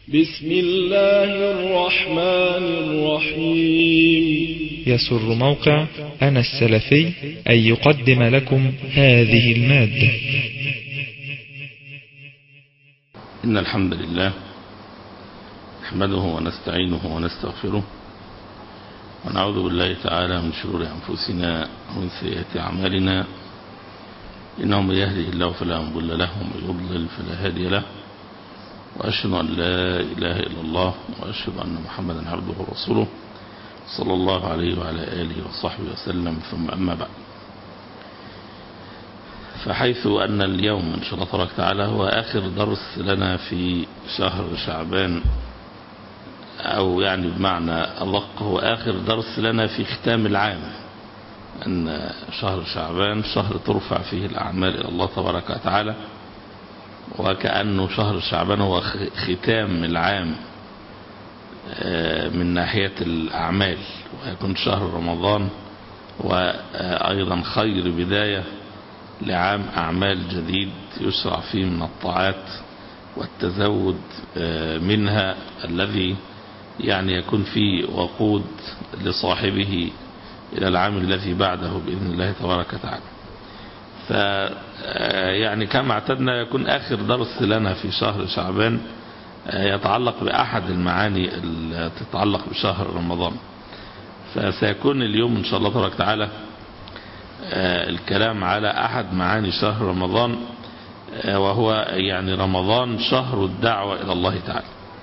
بسم الله الرحمن الرحيم. يسر موقع أنا السلفي أن يقدم لكم هذه المادة. إن الحمد لله نحمده ونستعينه ونستغفره ونعوذ بالله تعالى من شرور أنفسنا ومن سيئات أعمالنا، إنه من يهده الله فلا مضل له ومن يضلل فلا هادي له، وأشهد أن لا إله إلا الله وأشهد أن محمدا عبده ورسوله صلى الله عليه وعلى آله وصحبه وسلم. ثم أما بعد، فحيث أن اليوم إن شاء الله تبارك وتعالى هو آخر درس لنا في شهر شعبان، أو يعني بمعنى أدق هو آخر درس لنا في ختام العام، أن شهر شعبان شهر ترفع فيه الأعمال إلى الله تبارك وتعالى، وكأنه شهر شعبان هو ختام العام من ناحية الأعمال، ويكون شهر رمضان وأيضا خير بداية لعام أعمال جديد يشرع فيه من الطاعات والتزود منها، الذي يعني يكون فيه وقود لصاحبه إلى العام الذي بعده بإذن الله تبارك وتعالى. يعني كما اعتدنا يكون آخر درس لنا في شهر شعبان يتعلق بأحد المعاني التي تتعلق بشهر رمضان، فسيكون اليوم إن شاء الله تبارك وتعالى الكلام على أحد معاني شهر رمضان، وهو يعني رمضان شهر الدعوة إلى الله تعالى،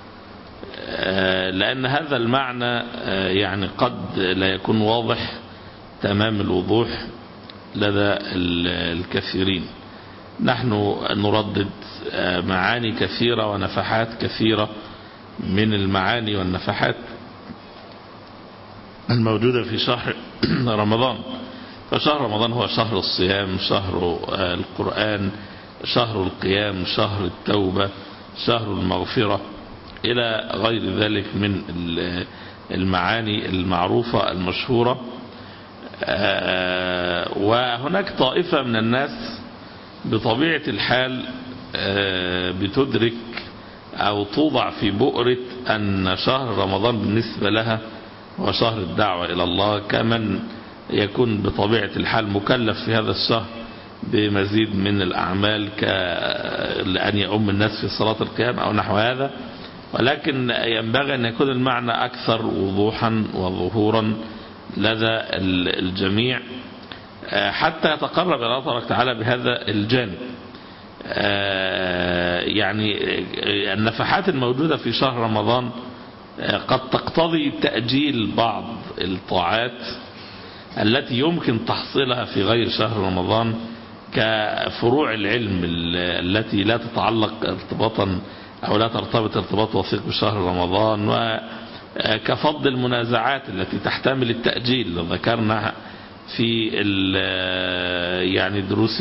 لأن هذا المعنى يعني قد لا يكون واضح تمام الوضوح لدى الكثيرين. نحن نردد معاني كثيرة ونفحات كثيرة من المعاني والنفحات الموجودة في شهر رمضان. فشهر رمضان هو شهر الصيام، شهر القرآن، شهر القيام، شهر التوبة، شهر المغفرة، إلى غير ذلك من المعاني المعروفة المشهورة. وهناك طائفة من الناس بطبيعة الحال بتدرك أو توضع في بؤرة أن شهر رمضان بالنسبة لها هو شهر الدعوة إلى الله، كمن يكون بطبيعة الحال مكلف في هذا الشهر بمزيد من الأعمال كأن يؤم الناس في صلاة القيام أو نحو هذا، ولكن ينبغي أن يكون المعنى أكثر وضوحا وظهورا لدى الجميع حتى يتقرب إلى الله تبارك وتعالى بهذا الجانب. يعني النفحات الموجودة في شهر رمضان قد تقتضي تأجيل بعض الطاعات التي يمكن تحصيلها في غير شهر رمضان، كفروع العلم التي لا تتعلق ارتباطا أو لا ترتبط ارتباط وثيق بشهر رمضان، وكفض المنازعات التي تحتمل التأجيل. ذكرنا في يعني دروس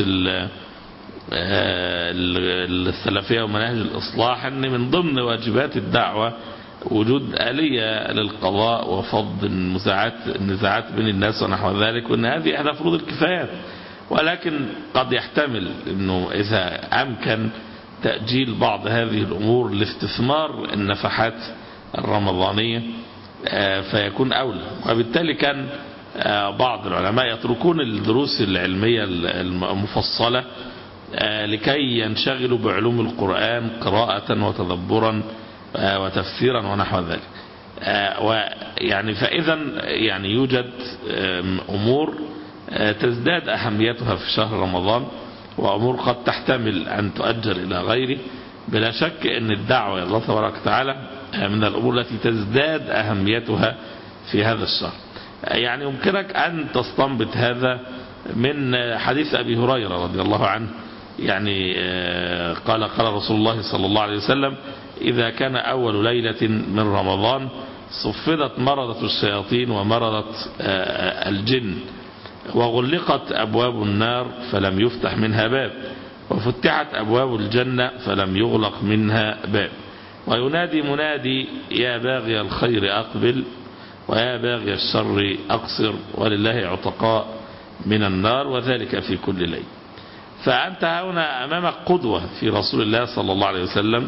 السلفية ومناهج الإصلاح أن من ضمن واجبات الدعوة وجود آلية للقضاء وفض النزاعات بين الناس ونحو ذلك، وأن هذه إحدى فروض الكفايات، ولكن قد يحتمل أنه إذا أمكن تأجيل بعض هذه الأمور لاستثمار النفحات الرمضانية فيكون أولى. وبالتالي كان بعض العلماء يتركون الدروس العلمية المفصلة لكي ينشغلوا بعلوم القرآن قراءة وتدبرا وتفسيرا ونحو ذلك. ويعني فإذا يعني يوجد أمور تزداد أهميتها في شهر رمضان، وأمور قد تحتمل أن تؤجل إلى غيره. بلا شك أن الدعوة إلى الله تبارك وتعالى من الأمور التي تزداد أهميتها في هذا الشهر. يعني يمكنك أن تستنبط هذا من حديث أبي هريرة رضي الله عنه، يعني قال رسول الله صلى الله عليه وسلم: إذا كان أول ليلة من رمضان صفدت مرضة الشياطين ومرضت الجن، وغلقت أبواب النار فلم يفتح منها باب، وفتحت أبواب الجنة فلم يغلق منها باب، وينادي منادي: يا باغي الخير أقبل ويا باغي الشر أقصر، ولله عتقاء من النار، وذلك في كل ليل. فأنت هنا أمامك قدوة في رسول الله صلى الله عليه وسلم،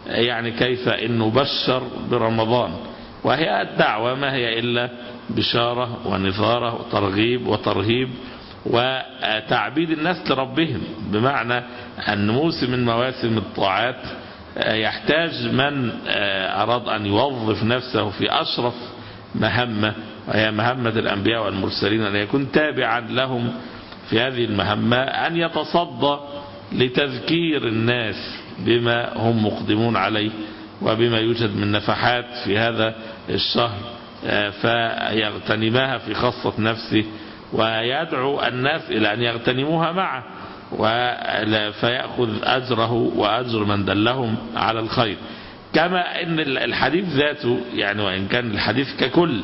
يعني كيف أنه بشر برمضان، وهي الدعوة ما هي إلا بشارة ونثارة وترغيب وترهيب وتعبيد الناس لربهم، بمعنى أن موسم من مواسم الطاعات يحتاج من أراد أن يوظف نفسه في أشرف مهمة، وهي مهمة الأنبياء والمرسلين، أن يكون تابعا لهم في هذه المهمة، أن يتصدى لتذكير الناس بما هم مقدمون عليه وبما يوجد من نفحات في هذا الشهر، فيغتنمها في خاصة نفسه، ويدعو الناس إلى أن يغتنموها معه، فيأخذ أجره وأجر من دلهم على الخير. كما أن الحديث ذاته يعني وإن كان الحديث ككل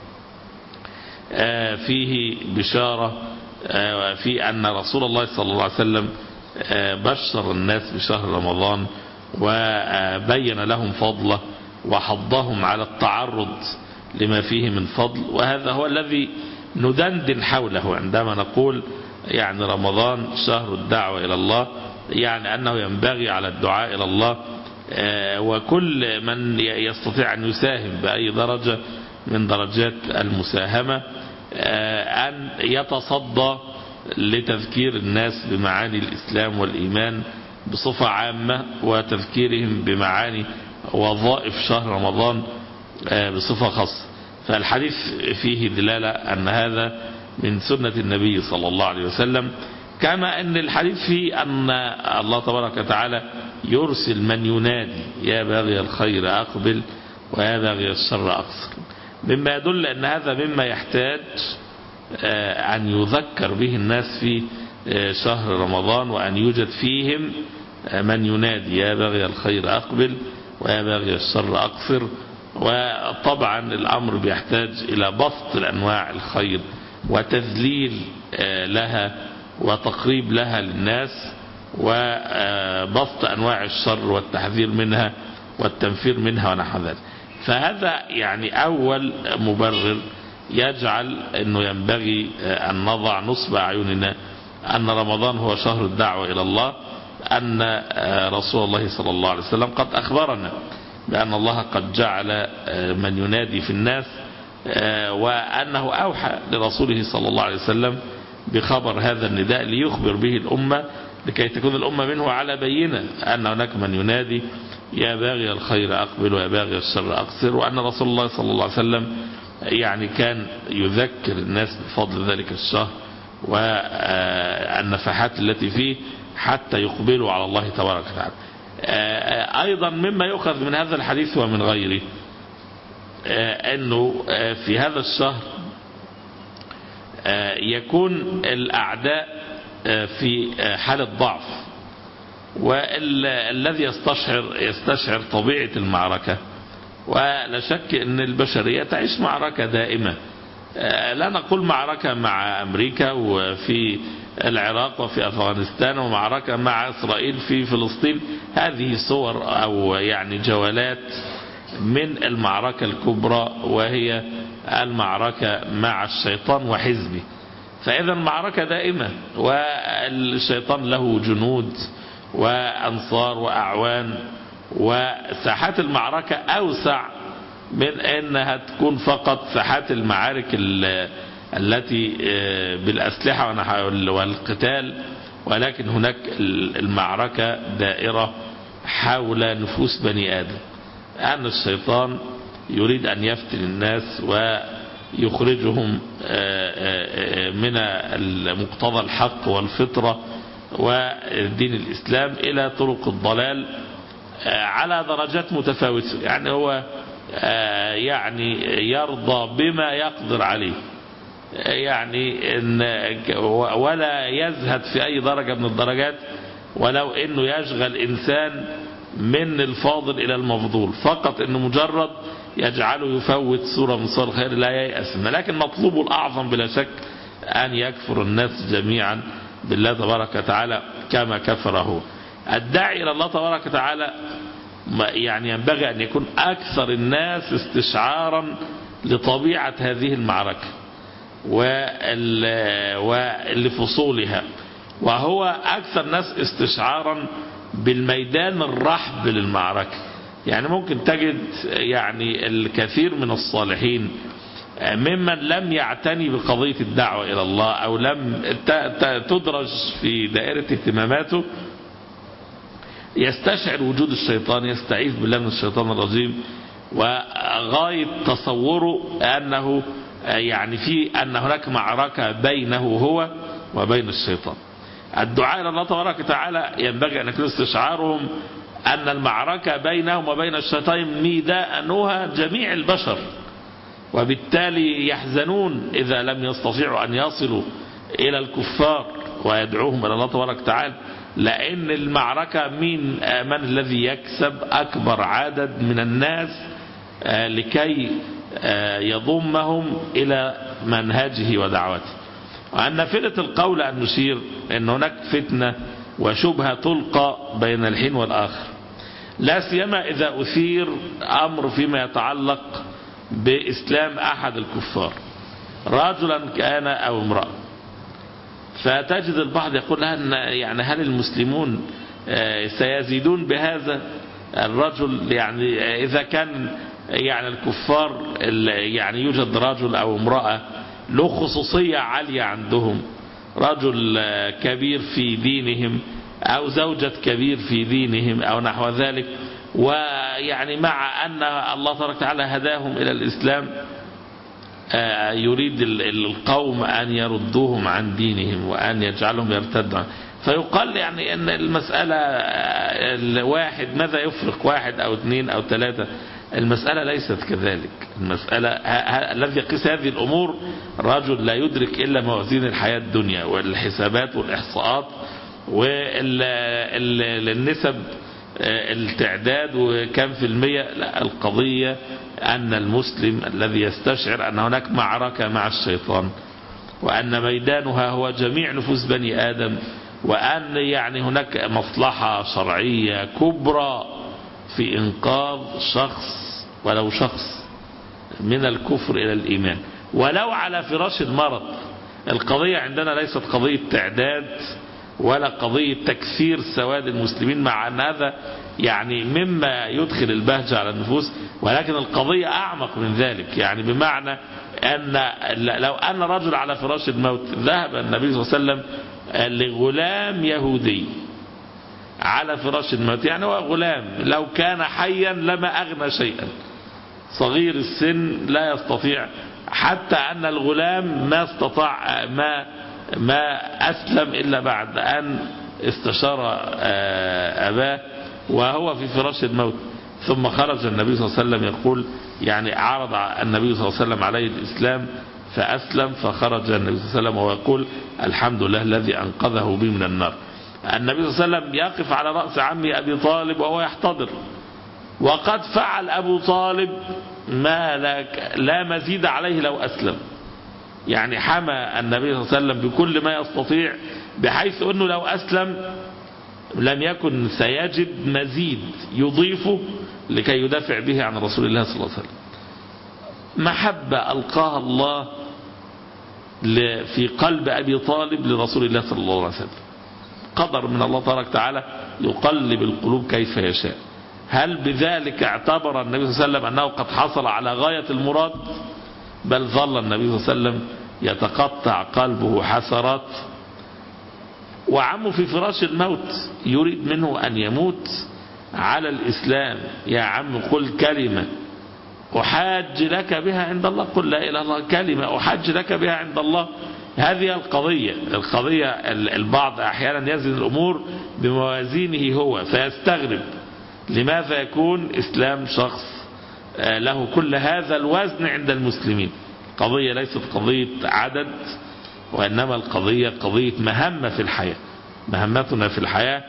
فيه بشارة في أن رسول الله صلى الله عليه وسلم بشر الناس بشهر رمضان وبين لهم فضله وحضهم على التعرض لما فيه من فضل، وهذا هو الذي ندندن حوله عندما نقول يعني رمضان شهر الدعوة إلى الله، يعني أنه ينبغي على الدعاء إلى الله وكل من يستطيع أن يساهم بأي درجة من درجات المساهمة أن يتصدى لتذكير الناس بمعاني الإسلام والإيمان بصفة عامة، وتذكيرهم بمعاني وظائف شهر رمضان بصفة خاصة. فالحديث فيه دلالة أن هذا من سنة النبي صلى الله عليه وسلم، كما أن الحديث فيه أن الله تبارك وتعالى يرسل من ينادي يا باغي الخير أقبل ويا باغي الشر أقصر، مما يدل أن هذا مما يحتاج أن يذكر به الناس في شهر رمضان، وأن يوجد فيهم من ينادي يا باغي الخير أقبل ويا باغي الشر أقصر. وطبعا الأمر بيحتاج إلى بسط الأنواع الخير وتذليل لها وتقريب لها للناس، وبسط أنواع الشر والتحذير منها والتنفير منها ونحو ذلك. فهذا يعني أول مبرر يجعل أنه ينبغي أن نضع نصب أعيننا أن رمضان هو شهر الدعوة إلى الله، أن رسول الله صلى الله عليه وسلم قد أخبرنا بأن الله قد جعل من ينادي في الناس، وأنه أوحى لرسوله صلى الله عليه وسلم بخبر هذا النداء ليخبر به الأمة لكي تكون الأمة منه على بينة أن هناك من ينادي يا باغي الخير أقبل ويا باغي الشر أقصر، وأن رسول الله صلى الله عليه وسلم يعني كان يذكر الناس بفضل ذلك الشهر والنفحات التي فيه حتى يقبلوا على الله تبارك وتعالى. أيضا مما يؤخذ من هذا الحديث ومن غيره أنه في هذا الشهر يكون الأعداء في حالة ضعف، والذي يستشعر طبيعة المعركة، ولا شك أن البشرية تعيش معركة دائمة، لا نقول معركة مع أمريكا وفي العراق وفي أفغانستان ومعركة مع إسرائيل في فلسطين، هذه صور أو يعني جولات من المعركة الكبرى وهي المعركة مع الشيطان وحزبه. فإذا المعركة دائمة، والشيطان له جنود وأنصار وأعوان، وساحات المعركة أوسع من أنها تكون فقط ساحات المعارك التي بالأسلحة والقتال، ولكن هناك المعركة دائرة حول نفوس بني آدم، أن الشيطان يريد أن يفتن الناس ويخرجهم من مقتضى الحق والفطرة ودين الإسلام إلى طرق الضلال على درجات متفاوتة. يعني هو يعني يرضى بما يقدر عليه، يعني ولا يزهد في أي درجة من الدرجات، ولو أنه يشغل إنسان من الفاضل إلى المفضول، فقط أنه مجرد يجعله يفوت صورة من صور الخير لا ييأس منها. لكن مطلوبه الأعظم بلا شك أن يكفر الناس جميعا بالله تبارك وتعالى كما كفره. الداعي إلى الله تبارك وتعالى يعني ينبغي أن يكون أكثر الناس استشعارا لطبيعة هذه المعركة ولفصولها، وهو أكثر الناس استشعارا بالميدان الرحب للمعركة. يعني ممكن تجد يعني الكثير من الصالحين ممن لم يعتني بقضية الدعوة إلى الله أو لم تدرج في دائرة اهتماماته يستشعر وجود الشيطان، يستعيذ بالله من الشيطان الرجيم، وغاية تصوره أنه يعني أن هناك معركة بينه هو وبين الشيطان. الدعاء إلى الله تبارك وتعالى ينبغي أن يكون استشعارهم أن المعركة بينهم وبين الشيطان ميدانها جميع البشر، وبالتالي يحزنون إذا لم يستطيعوا أن يصلوا إلى الكفار ويدعوهم إلى الله تبارك وتعالى، لأن المعركة من الذي يكسب أكبر عدد من الناس لكي يضمهم إلى منهجه ودعوته. وأن نافلة القول أن نشير أن هناك فتنة وشبهة تلقى بين الحين والآخر، لا سيما إذا أثير أمر فيما يتعلق بإسلام أحد الكفار، رجلا كان أو امرأة، فتجد البعض يقول يعني هل المسلمون سيزيدون بهذا الرجل؟ يعني إذا كان يعني الكفار يعني يوجد رجل أو امرأة له خصوصية عالية عندهم، رجل كبير في دينهم أو زوجة كبير في دينهم أو نحو ذلك، ويعني مع أن الله تبارك وتعالى هداهم إلى الإسلام يريد القوم أن يردوهم عن دينهم وأن يجعلهم يرتدوا، فيقال يعني أن المسألة الواحد ماذا يفرق واحد أو اثنين أو ثلاثة؟ المسألة ليست كذلك. المسألة الذي يقيس هذه الأمور رجل لا يدرك إلا موازين الحياة الدنيا والحسابات والإحصاءات والنسب التعداد وكم في المية. لا، القضية أن المسلم الذي يستشعر أن هناك معركة مع الشيطان، وأن ميدانها هو جميع نفوس بني آدم، وأن يعني هناك مصلحة شرعية كبرى في إنقاذ شخص ولو شخص من الكفر إلى الإيمان ولو على فراش المرض. القضية عندنا ليست قضية تعداد ولا قضية تكثير سواد المسلمين، مع أن هذا يعني مما يدخل البهجة على النفوس، ولكن القضية أعمق من ذلك. يعني بمعنى أن لو أن رجل على فراش الموت ذهب النبي صلى الله عليه وسلم لغلام يهودي على فراش الموت، يعني هو غلام لو كان حيا لما أغنى شيئا، صغير السن لا يستطيع، حتى أن الغلام ما استطاع ما أسلم إلا بعد أن استشار أباه وهو في فراش الموت. ثم خرج النبي صلى الله عليه وسلم يقول يعني عرض النبي صلى الله عليه وسلم عليه الإسلام فأسلم، فخرج النبي صلى الله عليه وسلم ويقول الحمد لله الذي أنقذه بي من النار. النبي صلى الله عليه وسلم يقف على رأس عمه أبي طالب وهو يحتضر، وقد فعل أبو طالب ما لا مزيد عليه لو أسلم. يعني حمى النبي صلى الله عليه وسلم بكل ما يستطيع، بحيث أنه لو أسلم لم يكن سيجد مزيد يضيفه لكي يدافع به عن رسول الله صلى الله عليه وسلم. محبة ألقاها الله في قلب أبي طالب لرسول الله صلى الله عليه وسلم، قدر من الله تبارك وتعالى يقلب القلوب كيف يشاء. هل بذلك اعتبر النبي صلى الله عليه وسلم أنه قد حصل على غاية المراد؟ بل ظل النبي صلى الله عليه وسلم يتقطع قلبه حسرات، وعمه في فراش الموت يريد منه أن يموت على الإسلام. يا عم قل كلمة أحاج لك بها عند الله، قل لا إله إلا الله، كلمة أحاج لك بها عند الله. هذه القضية البعض أحيانا يزن الأمور بموازينه هو فيستغرب لماذا يكون إسلام شخص له كل هذا الوزن عند المسلمين. قضية ليست قضية عدد، وإنما القضية قضية مهمة في الحياة. مهمتنا في الحياة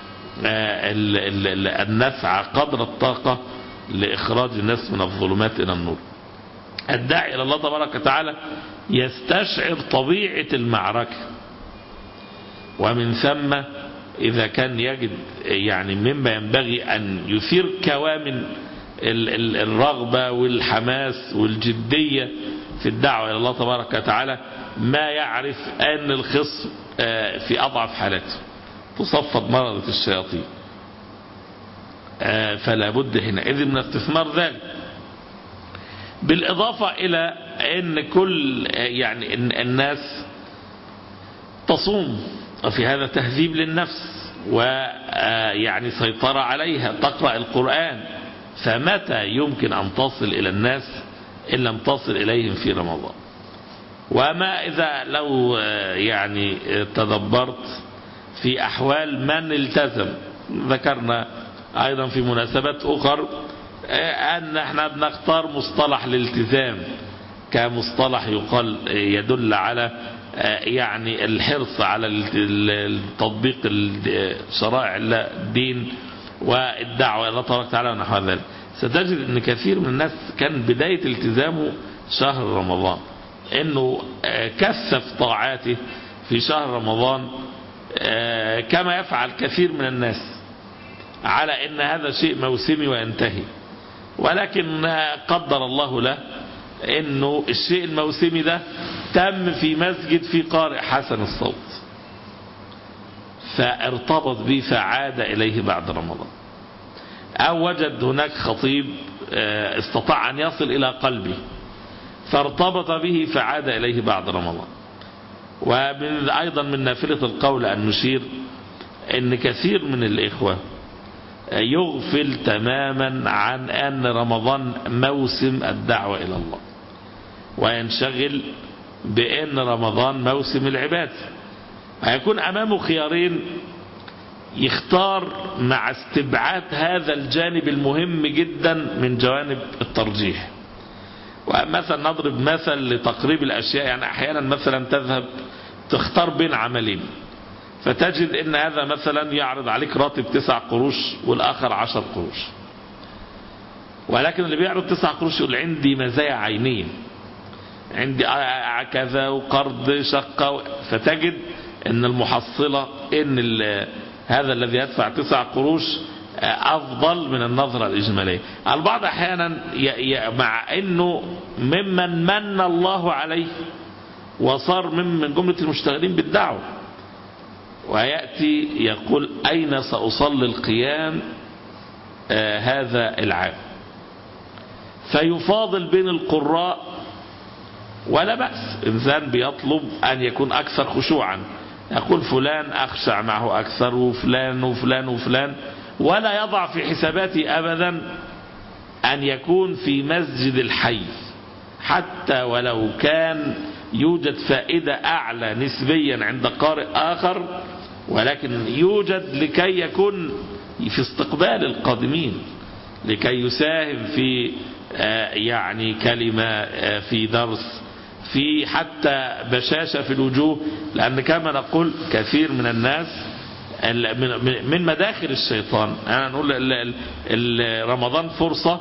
أن نسعى قدر الطاقة لإخراج الناس من الظلمات إلى النور. الداعي إلى الله تبارك وتعالى يستشعر طبيعة المعركة، ومن ثم إذا كان يجد يعني مما ينبغي أن يثير كوامن الرغبة والحماس والجدية في الدعوة إلى الله تبارك وتعالى، ما يعرف أن الخصم في أضعف حالاته تصفد مرضة الشياطين. فلا بد حينئذ من استثمار ذلك. بالإضافة إلى أن كل يعني الناس تصوم، وفي هذا تهذيب للنفس ويعني سيطرة عليها، تقرأ القرآن، فمتى يمكن أن تصل إلى الناس إن لم تصل إليهم في رمضان؟ وما إذا لو يعني تدبرت في أحوال من التزم، ذكرنا أيضا في مناسبات أخرى أن احنا بنختار مصطلح الالتزام كمصطلح يدل على يعني الحرص على تطبيق شرائع الدين والدعوة إلى الله تبارك وتعالى ونحو ذلك. ستجد أن كثير من الناس كان بداية التزامه شهر رمضان، أنه كثف طاعاته في شهر رمضان كما يفعل كثير من الناس، على أن هذا شيء موسمي وينتهي. ولكن قدر الله له أنه الشيء الموسمي ده تم في مسجد في قارئ حسن الصوت، فارتبط به فعاد إليه بعد رمضان، أو وجد هناك خطيب استطاع أن يصل إلى قلبه فارتبط به فعاد إليه بعد رمضان. وأيضا من نافلة القول أن نشير أن كثير من الإخوة يغفل تماما عن أن رمضان موسم الدعوة إلى الله، وينشغل بأن رمضان موسم العبادة. هيكون أمامه خيارين يختار مع استبعاد هذا الجانب المهم جدا من جوانب الترجيح. ومثلا نضرب مثل لتقريب الأشياء، يعني أحيانا مثلا تذهب تختار بين عملين، فتجد ان هذا مثلا يعرض عليك راتب 9 قروش والآخر 10 قروش، ولكن اللي بيعرض 9 قروش يقول عندي مزايا عينية، عندي كذا وقرض شقة، فتجد ان المحصلة ان هذا الذي يدفع 9 قروش أفضل من النظرة الإجمالية. البعض أحيانا مع أنه ممن من الله عليه وصار من جملة المشتغلين بالدعوة، ويأتي يقول أين سأصلي القيام هذا العام، فيفاضل بين القراء، ولا بأس، إنسان بيطلب أن يكون أكثر خشوعا، يقول فلان أخشع معه أكثر وفلان وفلان وفلان، ولا يضع في حساباته أبدا أن يكون في مسجد الحي، حتى ولو كان يوجد فائدة أعلى نسبيا عند قارئ آخر، ولكن يوجد لكي يكون في استقبال القادمين، لكي يساهم في يعني كلمة، في درس، في حتى بشاشة في الوجوه. لأن كما نقول كثير من الناس من مداخل الشيطان، أنا نقول رمضان فرصة،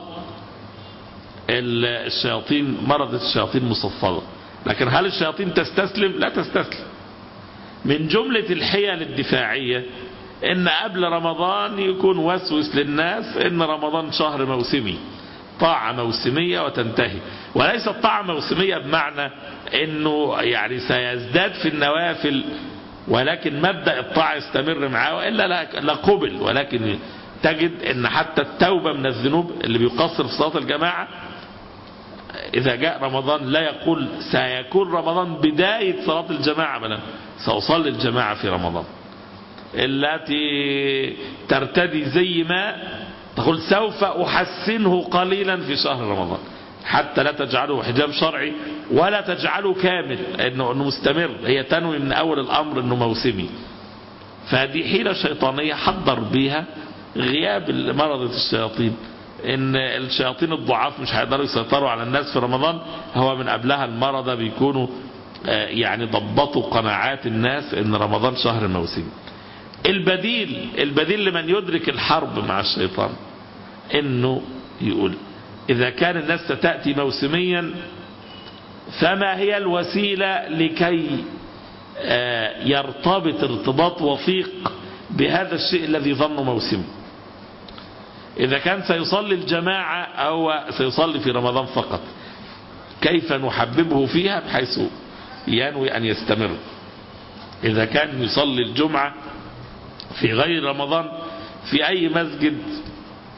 الشياطين مرضت الشياطين مصفدة، لكن هل الشياطين تستسلم؟ لا تستسلم. من جملة الحيل الدفاعية ان قبل رمضان يكون وسوس للناس ان رمضان شهر موسمي، طاعة موسمية وتنتهي، وليست طاعة موسمية بمعنى انه يعني سيزداد في النوافل، ولكن مبدأ الطاعة يستمر معاه، وإلا لا قبل. ولكن تجد ان حتى التوبة من الذنوب، اللي بيقصر في صلاة الجماعة إذا جاء رمضان لا يقول سيكون رمضان بداية صلاة الجماعة، بل سأصلي الجماعة في رمضان. التي ترتدي زي ما تقول سوف أحسنه قليلا في شهر رمضان، حتى لا تجعله حجاب شرعي ولا تجعله كامل إنه مستمر، هي تنوي من أول الأمر إنه موسمي. فهذه حيلة شيطانية حضر بها غياب مرضة الشياطين، ان الشياطين الضعاف مش هيقدروا يسيطروا على الناس في رمضان، هو من قبلها المرضى بيكونوا يعني ضبطوا قناعات الناس ان رمضان شهر موسمي. البديل لمن يدرك الحرب مع الشيطان انه يقول اذا كان الناس ستأتي موسميا، فما هي الوسيلة لكي يرتبط ارتباط وثيق بهذا الشيء الذي ظنه موسمي؟ إذا كان سيصلي الجماعة أو سيصلي في رمضان فقط، كيف نحببه فيها بحيث ينوي أن يستمر؟ إذا كان يصلي الجمعة في غير رمضان في أي مسجد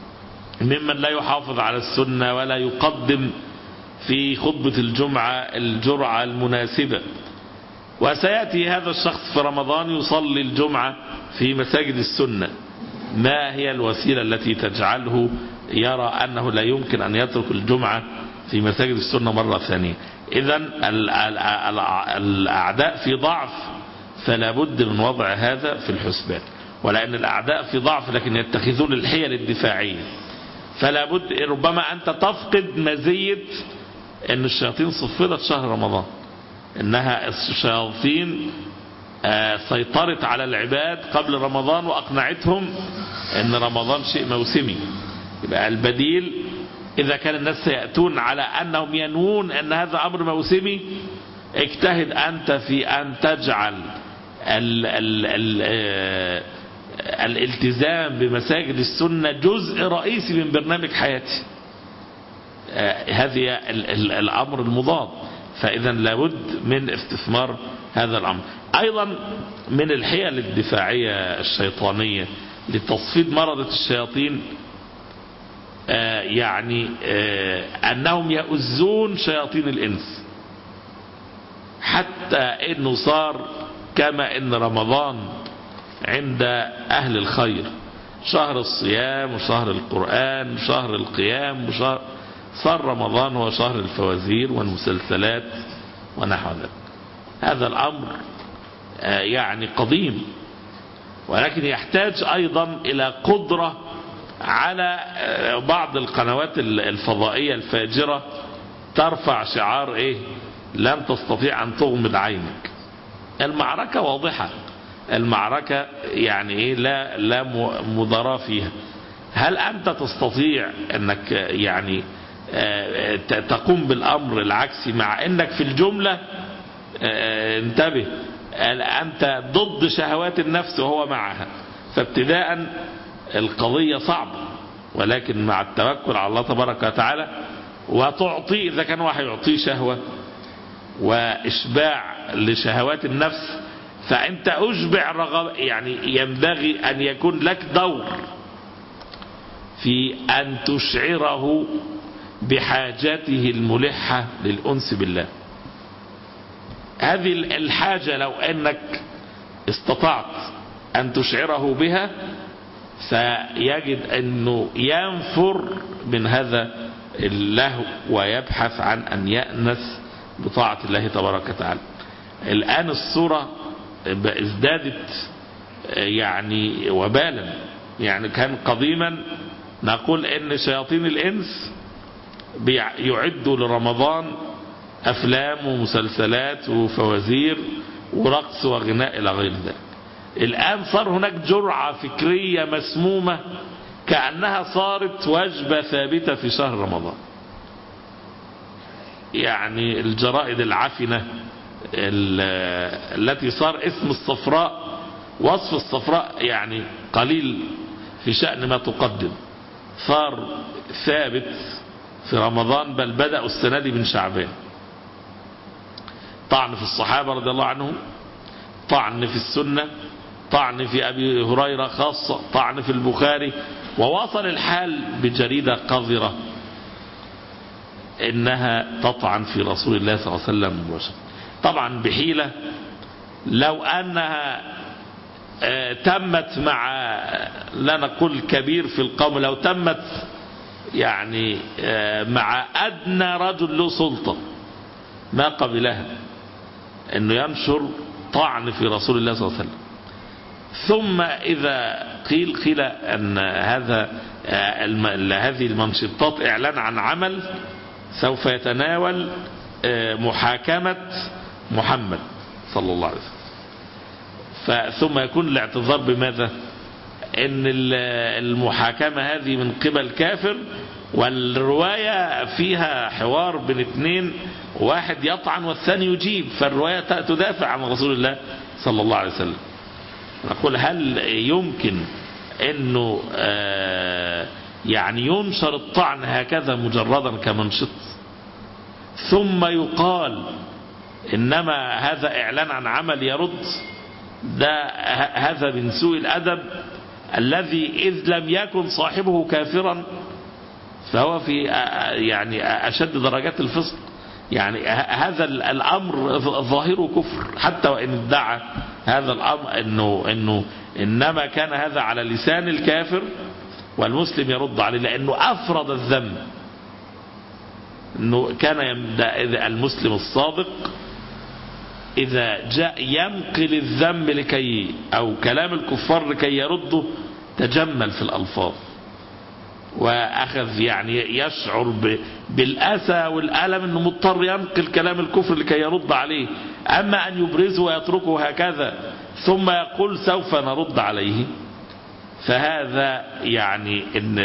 ممن لا يحافظ على السنة ولا يقدم في خطبة الجمعة الجرعة المناسبة. وسيأتي هذا الشخص في رمضان يصلي الجمعة في مساجد السنة، ما هي الوسيلة التي تجعله يرى أنه لا يمكن أن يترك الجمعة في مساجد السنة مرة ثانية؟ إذن الأعداء في ضعف، فلا بد من وضع هذا في الحسبان. ولأن الأعداء في ضعف لكن يتخذون الحيل الدفاعية، فلا بد ربما أنت تفقد مزية أن الشياطين صفدت شهر رمضان، إنها الشياطين سيطرت على العباد قبل رمضان وأقنعتهم أن رمضان شيء موسمي. يبقى البديل إذا كان الناس سيأتون على أنهم ينوون أن هذا أمر موسمي، اجتهد أنت في أن تجعل الالتزام بمساجد السنة جزء رئيسي من برنامج حياتي. هذه الأمر المضاد. فإذا لابد من استثمار هذا الأمر. أيضا من الحيل الدفاعية الشيطانية لتصفيد مرضة الشياطين يعني أنهم يؤذون شياطين الإنس، حتى أنه صار كما أن رمضان عند أهل الخير شهر الصيام وشهر القرآن وشهر القيام صار رمضان هو شهر الفوازير والمسلسلات ونحو ذلك. هذا الأمر يعني قديم، ولكن يحتاج أيضا إلى قدرة على بعض القنوات الفضائية الفاجرة ترفع شعار إيه؟ لن تستطيع أن تغمض عينك. المعركة واضحة، المعركة يعني إيه لا مضاراة فيها. هل أنت تستطيع أنك يعني تقوم بالأمر العكسي مع أنك في الجملة انتبه أنت ضد شهوات النفس وهو معها؟ فابتداء القضية صعبة، ولكن مع التوكل على الله تبارك وتعالى وتعطي إذا كان واحد يعطيه شهوة وإشباع لشهوات النفس، فأنت أشبع رغب. يعني ينبغي أن يكون لك دور في أن تشعره بحاجته الملحة للأنس بالله. هذه الحاجة لو أنك استطعت أن تشعره بها سيجد أنه ينفر من هذا اللهو ويبحث عن أن يأنس بطاعة الله تبارك وتعالى. الآن الصورة ازدادت يعني وبالا. يعني كان قديما نقول ان شياطين الانس يعدوا لرمضان افلام ومسلسلات وفوازير ورقص وغناء الى غير ذلك. الان صار هناك جرعة فكرية مسمومة كأنها صارت وجبة ثابتة في شهر رمضان. يعني الجرائد العفنة التي صار اسم الصفراء وصف الصفراء يعني قليل في شأن ما تقدم، صار ثابت في رمضان، بل بدأوا السنة دي من شعبان. طعن في الصحابة رضي الله عنهم، طعن في السنة، طعن في أبي هريرة خاصة، طعن في البخاري، ووصل الحال بجريدة قذرة إنها تطعن في رسول الله صلى الله عليه وسلم مباشرة. طبعا بحيلة لو أنها تمت مع لا نقول كبير في القوم، لو تمت يعني مع أدنى رجل له سلطة ما قبلها أنه ينشر طعن في رسول الله صلى الله عليه وسلم. ثم إذا قيل أن هذه المنشطات إعلان عن عمل سوف يتناول محاكمة محمد صلى الله عليه وسلم، ثم يكون الاعتذار بماذا؟ ان المحاكمة هذه من قبل كافر، والرواية فيها حوار بين اثنين، واحد يطعن والثاني يجيب، فالرواية تدافع عن رسول الله صلى الله عليه وسلم. نقول هل يمكن انه يعني ينشر الطعن هكذا مجردا كمنشط ثم يقال إنما هذا إعلان عن عمل يرد؟ هذا من سوء الأدب الذي إذ لم يكن صاحبه كافرا فهو في يعني أشد درجات الفسق. يعني هذا الأمر ظاهره كفر، حتى وإن ادعى هذا الأمر إنه إنما كان هذا على لسان الكافر والمسلم يرد عليه، لأنه أفرد الذنب. إنه كان المسلم الصادق إذا جاء ينقل الذنب لكي أو كلام الكفار لكي يرده تجمل في الألفاظ، وأخذ يعني يشعر بالأسى والألم أنه مضطر ينقل كلام الكفر لكي يرد عليه. أما أن يبرزه ويتركه هكذا ثم يقول سوف نرد عليه، فهذا يعني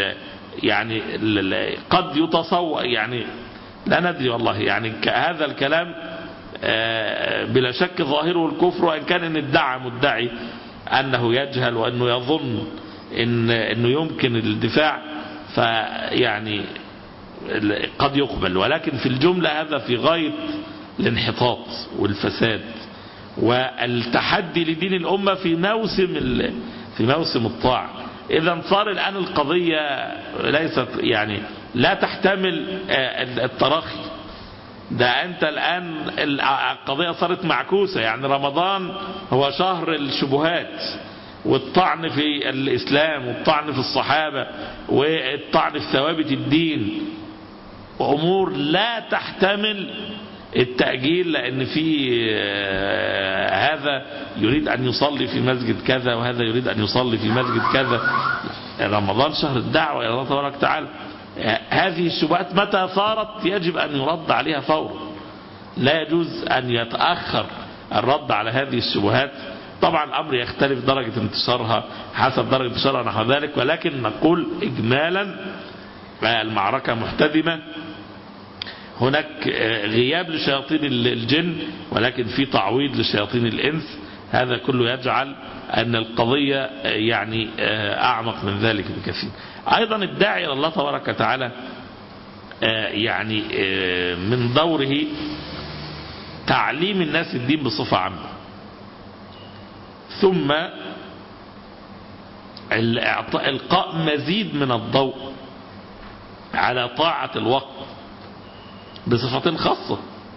قد يتصور، يعني لا ندري والله، يعني هذا الكلام بلا شك ظاهره الكفر، وإن كان إن ادعى مدعي أنه يجهل وأنه يظن إنه يمكن الدفاع، فيعني قد يقبل. ولكن في الجملة هذا في غاية الانحطاط والفساد والتحدي لدين الأمة في موسم الطاعة. إذا صار الآن القضية ليست يعني لا تحتمل التراخي. ده أنت الآن القضية صارت معكوسة، يعني رمضان هو شهر الشبهات والطعن في الإسلام والطعن في الصحابة والطعن في ثوابت الدين، وأمور لا تحتمل التأجيل، لأن في هذا يريد أن يصلي في مسجد كذا وهذا يريد أن يصلي في مسجد كذا. رمضان شهر الدعوة إلى الله تبارك وتعالى. هذه الشبهات متى صارت يجب أن يرد عليها فورا، لا يجوز أن يتأخر الرد على هذه الشبهات. طبعا الأمر يختلف درجة انتشارها حسب درجة انتشارها نحو ذلك، ولكن نقول إجمالا المعركة محتدمة. هناك غياب لشياطين الجن، ولكن في تعويض لشياطين الإنس. هذا كله يجعل أن القضية يعني أعمق من ذلك بكثير. أيضا الداعي إلى الله تبارك وتعالى يعني من دوره تعليم الناس الدين بصفة عامة، ثم إلقاء مزيد من الضوء على طاعة الوقت بصفة خاصة.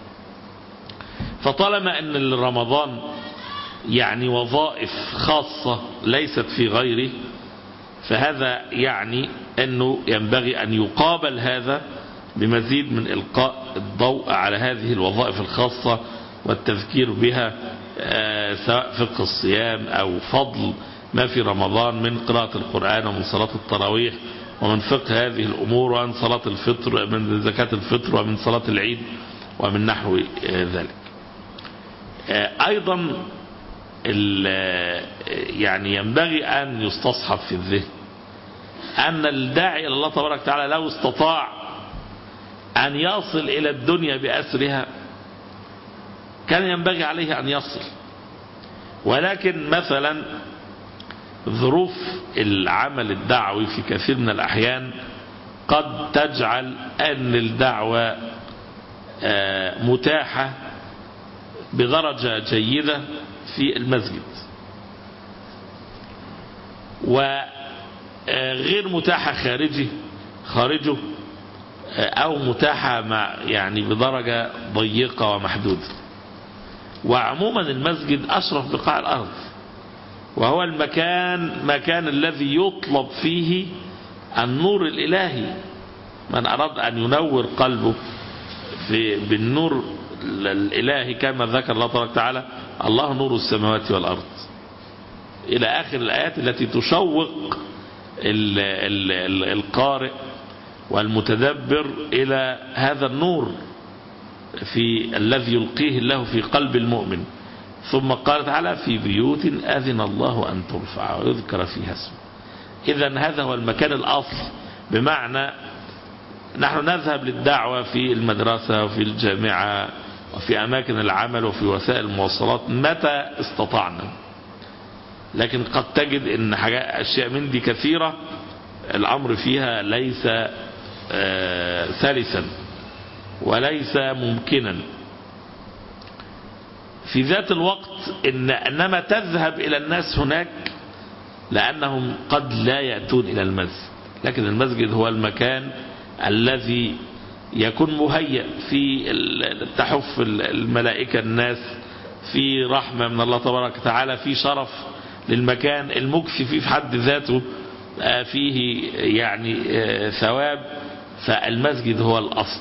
فطالما أن رمضان يعني وظائف خاصة ليست في غيره، فهذا يعني أنه ينبغي أن يقابل هذا بمزيد من إلقاء الضوء على هذه الوظائف الخاصة والتذكير بها، سواء فقه الصيام أو فضل ما في رمضان من قراءة القرآن ومن صلاة التراويح ومن فقه هذه الأمور ومن صلاة الفطر، من زكاة الفطر ومن صلاة العيد ومن نحو ذلك. أيضا يعني ينبغي أن يستصحب في الذهن أن الداعي إلى الله تبارك وتعالى لو استطاع أن يصل إلى الدنيا بأسرها كان ينبغي عليه أن يصل، ولكن مثلا ظروف العمل الدعوي في كثير من الأحيان قد تجعل أن الدعوة متاحة بدرجة جيدة في المسجد وغير متاحة خارجه أو متاحة يعني بدرجة ضيقة ومحدودة. وعموما المسجد أشرف بقاع الأرض، وهو المكان الذي يطلب فيه النور الإلهي. من أراد أن ينور قلبه بالنور الإلهي كما ذكر الله تبارك وتعالى الله نور السماوات والأرض إلى آخر الآيات التي تشوق القارئ والمتدبر إلى هذا النور الذي يلقيه الله في قلب المؤمن. ثم قال تعالى في بيوت أذن الله أن ترفع ويذكر فيها اسمه. إذن هذا هو المكان الأصل، بمعنى نحن نذهب للدعوة في المدرسة وفي الجامعة وفي أماكن العمل وفي وسائل المواصلات متى استطعنا، لكن قد تجد أن أشياء من دي كثيرة الأمر فيها ليس سلسا وليس ممكنا. في ذات الوقت إنما تذهب إلى الناس هناك لأنهم قد لا يأتون إلى المسجد، لكن المسجد هو المكان الذي يكون مهيأ في تحف الملائكة الناس، في رحمة من الله تبارك وتعالى، في شرف للمكان، المكث فيه في حد ذاته فيه يعني ثواب. فالمسجد هو الأصل.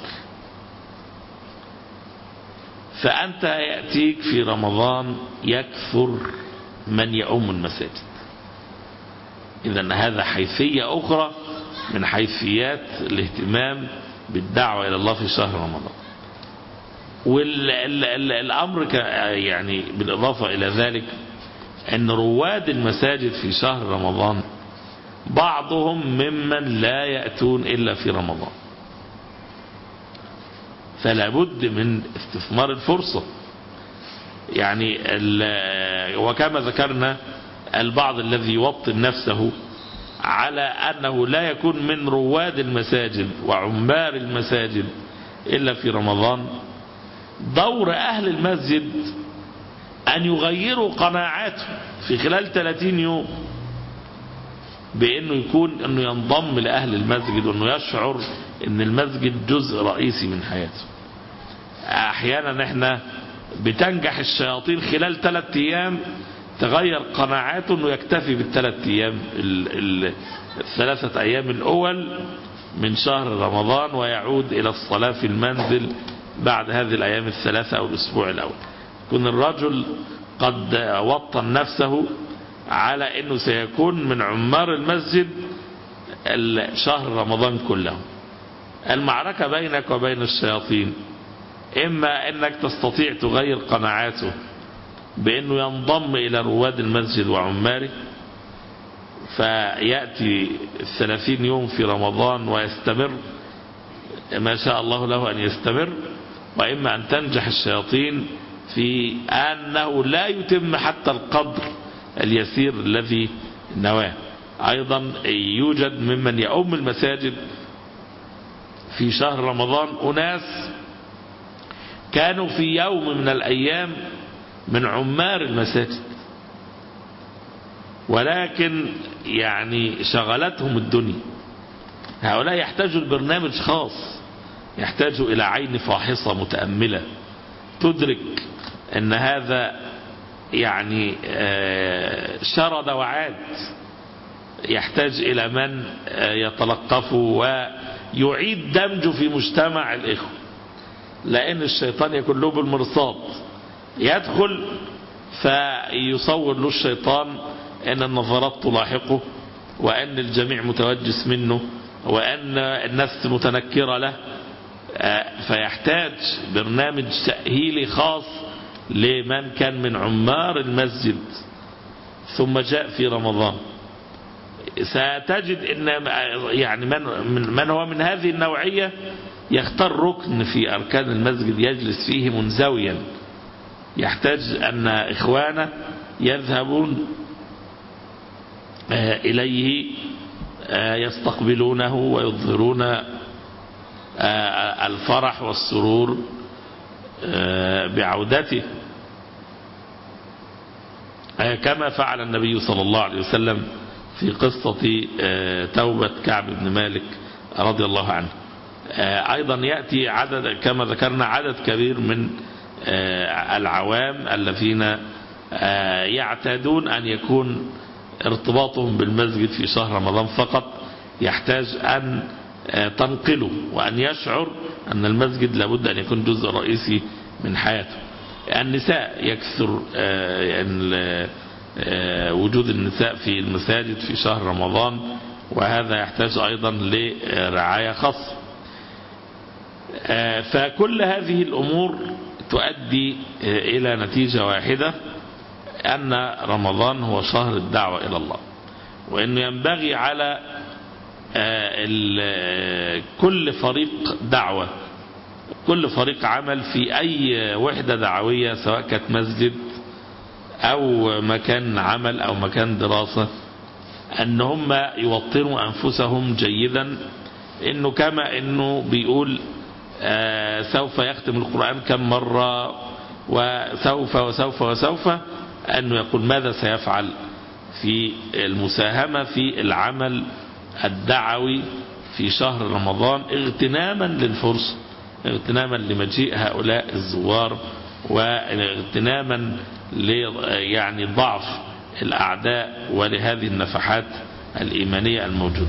فأنت يأتيك في رمضان يكثر من يؤم المساجد. إذن هذا حيثية أخرى من حيثيات الاهتمام بالدعوة إلى الله في شهر رمضان. والأمر يعني بالإضافة إلى ذلك أن رواد المساجد في شهر رمضان بعضهم ممن لا يأتون إلا في رمضان، فلا بد من استثمار الفرصة. يعني وكما ذكرنا البعض الذي يوطن نفسه على أنه لا يكون من رواد المساجد وعمار المساجد إلا في رمضان، دور أهل المسجد أن يغيروا قناعاته في خلال 30 يوم، بأنه أنه ينضم لأهل المسجد، وأنه يشعر أن المسجد جزء رئيسي من حياته. أحيانا احنا بتنجح الشياطين خلال 3 أيام تغير قناعاته أنه يكتفي بال3 أيام، ال3 أيام الأول من شهر رمضان، ويعود إلى الصلاة في المنزل بعد هذه الأيام ال3 أو الأسبوع الأول. يكون الرجل قد وطن نفسه على أنه سيكون من عمار المسجد شهر رمضان كله. المعركة بينك وبين الشياطين، إما أنك تستطيع تغير قناعاته بأنه ينضم إلى رواد المسجد وعماره فيأتي 30 يوم في رمضان ويستمر ما شاء الله له أن يستمر، وإما أن تنجح الشياطين في أنه لا يتم حتى القدر اليسير الذي نواه. أيضا يوجد ممن يؤم المساجد في شهر رمضان أناس كانوا في يوم من الأيام من عمار المساجد، ولكن يعني شغلتهم الدنيا. هؤلاء يحتاجوا البرنامج خاص، يحتاجوا إلى عين فاحصة متأملة تدرك أن هذا يعني شرد وعاد، يحتاج إلى من يتلقفه ويعيد دمجه في مجتمع الإخوة، لأن الشيطان يكون له بالمرصاد، يدخل فيصور له الشيطان أن النظرات تلاحقه، وأن الجميع متوجس منه، وأن الناس متنكرة له، فيحتاج برنامج تأهيلي خاص لمن كان من عمار المسجد ثم جاء في رمضان. ستجد أن يعني من هو من هذه النوعية يختار ركن في أركان المسجد يجلس فيه منزويا، يحتاج أن إخوانه يذهبون إليه يستقبلونه ويظهرون الفرح والسرور بعودته، كما فعل النبي صلى الله عليه وسلم في قصة توبة كعب بن مالك رضي الله عنه. أيضا يأتي عدد كما ذكرنا عدد كبير من العوام الذين يعتادون أن يكون ارتباطهم بالمسجد في شهر رمضان فقط، يحتاج أن تنقله وأن يشعر أن المسجد لابد أن يكون جزء رئيسي من حياته. النساء يكثر وجود النساء في المساجد في شهر رمضان، وهذا يحتاج أيضا لرعاية خاصة. فكل هذه الأمور تؤدي إلى نتيجة واحدة، أن رمضان هو شهر الدعوة إلى الله، وأنه ينبغي على كل فريق دعوة، كل فريق عمل في أي وحدة دعوية سواء كانت مسجد أو مكان عمل أو مكان دراسة، أن هم يوطنوا أنفسهم جيدا، إنه كما إنه بيقول سوف يختم القرآن كم مرة وسوف وسوف وسوف، أنه يقول ماذا سيفعل في المساهمة في العمل الدعوي في شهر رمضان اغتناما للفرصة، اغتناما لمجيء هؤلاء الزوار، واغتناما يعني ضعف الأعداء ولهذه النفحات الإيمانية الموجودة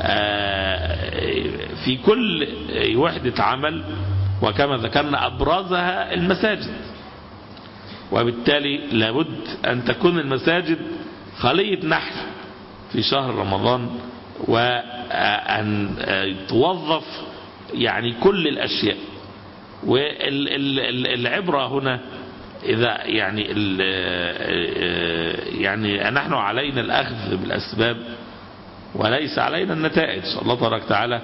في كل وحدة عمل. وكما ذكرنا أبرزها المساجد، وبالتالي لابد أن تكون المساجد خلية نحل في شهر رمضان، وأن توظف يعني كل الأشياء. والعبرة هنا إذا يعني نحن علينا الأخذ بالأسباب وليس علينا النتائج. الله تبارك وتعالى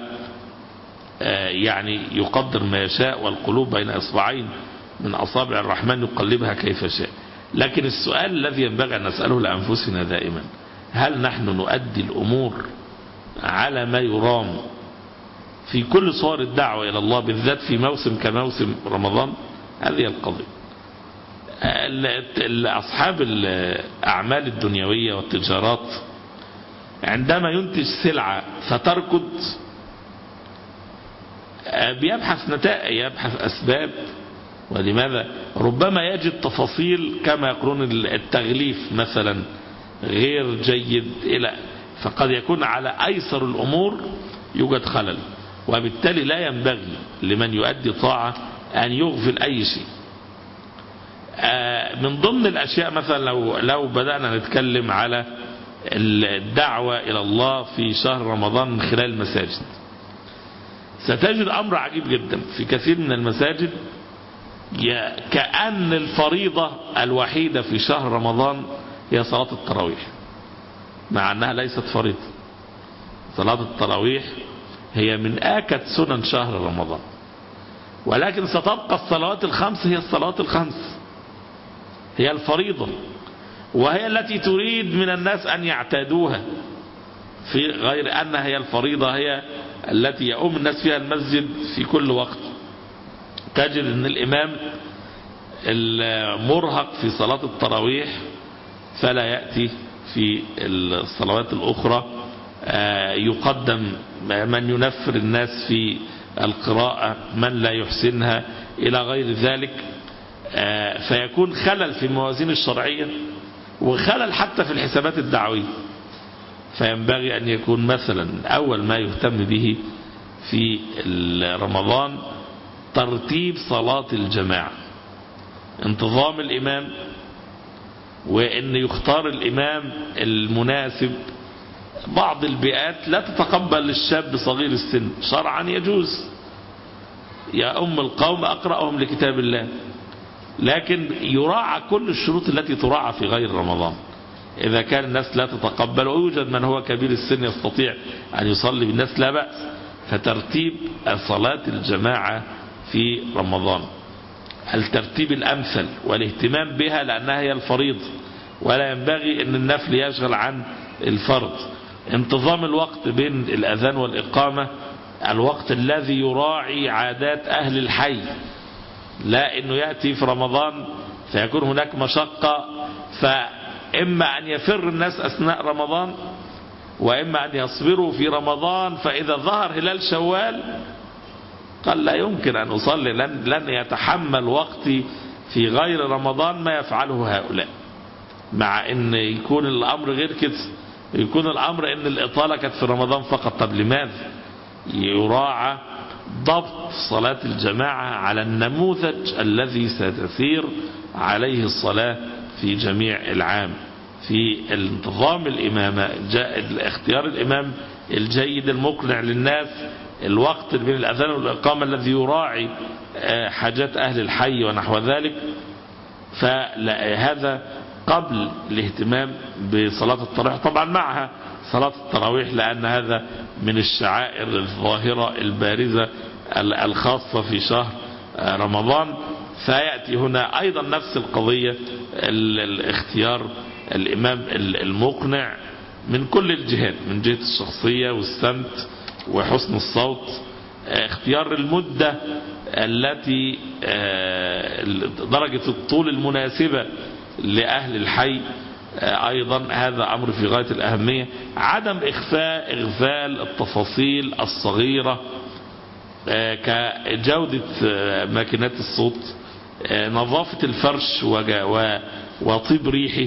يعني يقدر ما يشاء، والقلوب بين إصبعين من أصابع الرحمن يقلبها كيف شاء. لكن السؤال الذي ينبغي أن نسأله لأنفسنا دائما: هل نحن نؤدي الأمور على ما يرام في كل صور الدعوة إلى الله، بالذات في موسم كموسم رمضان؟ هذه القضية. أصحاب الأعمال الدنيوية والتجارات عندما ينتج سلعة فتركض بيبحث نتائج، يبحث أسباب. ولماذا؟ ربما يجد تفاصيل كما يقولون التغليف مثلا غير جيد، فقد يكون على أيسر الأمور يوجد خلل، وبالتالي لا ينبغي لمن يؤدي طاعة أن يغفل أي شيء. من ضمن الأشياء مثلا لو بدأنا نتكلم على الدعوة إلى الله في شهر رمضان من خلال المساجد، ستجد أمر عجيب جدا في كثير من المساجد، كأن الفريضة الوحيدة في شهر رمضان هي صلاة التراويح، مع أنها ليست فريضة. صلاة التراويح هي من آكد سنن شهر رمضان، ولكن ستبقى الصلوات الخمس هي الصلوات الخمس، هي الفريضة، وهي التي تريد من الناس أن يعتادوها، في غير أنها هي الفريضة، هي التي يؤم الناس فيها المسجد في كل وقت. تجد أن الإمام المرهق في صلاة التراويح فلا يأتي في الصلوات الأخرى، يقدم من ينفر الناس في القراءة، من لا يحسنها إلى غير ذلك، فيكون خلل في الموازين الشرعية وخلل حتى في الحسابات الدعوية. فينبغي أن يكون مثلا أول ما يهتم به في رمضان ترتيب صلاة الجماعة، انتظام الإمام، وأن يختار الإمام المناسب. بعض البيئات لا تتقبل الشاب صغير السن، شرعا يجوز، يا أم القوم أقرأهم لكتاب الله، لكن يراعى كل الشروط التي تراعى في غير رمضان. إذا كان الناس لا تتقبل ويوجد من هو كبير السن يستطيع أن يصلي بالناس لا بأس، فترتيب صلاة الجماعة في رمضان الترتيب الأمثل والاهتمام بها، لأنها هي الفريضة ولا ينبغي أن النفل يشغل عن الفرض. انتظام الوقت بين الأذان والإقامة، الوقت الذي يراعي عادات أهل الحي، لا أنه يأتي في رمضان فيكون هناك مشقة، فإما أن يفر الناس أثناء رمضان، وإما أن يصبروا في رمضان، فإذا ظهر هلال شوال قال لا يمكن أن أصلي، لن يتحمل وقتي في غير رمضان ما يفعله هؤلاء. مع أن يكون الأمر غير كده، يكون الأمر أن الإطالة كانت في رمضان فقط. طب لماذا؟ يراعى ضبط صلاة الجماعة على النموذج الذي ستسير عليه الصلاة في جميع العام، في الانتظام الإمامة، اختيار الإمام الجيد المقنع للناس، الوقت بين الأذان والإقامة الذي يراعي حاجات أهل الحي ونحو ذلك. فهذا قبل الاهتمام بصلاة التراويح، طبعا معها صلاة التراويح، لأن هذا من الشعائر الظاهرة البارزة الخاصة في شهر رمضان. فيأتي هنا أيضا نفس القضية، الاختيار الإمام المقنع من كل الجهات، من جهة الشخصية والسمت وحسن الصوت، اختيار المدة التي درجة الطول المناسبة لأهل الحي، أيضا هذا أمر في غاية الأهمية. عدم إغفال التفاصيل الصغيرة كجودة ماكينات الصوت، نظافة الفرش وطيب ريحه،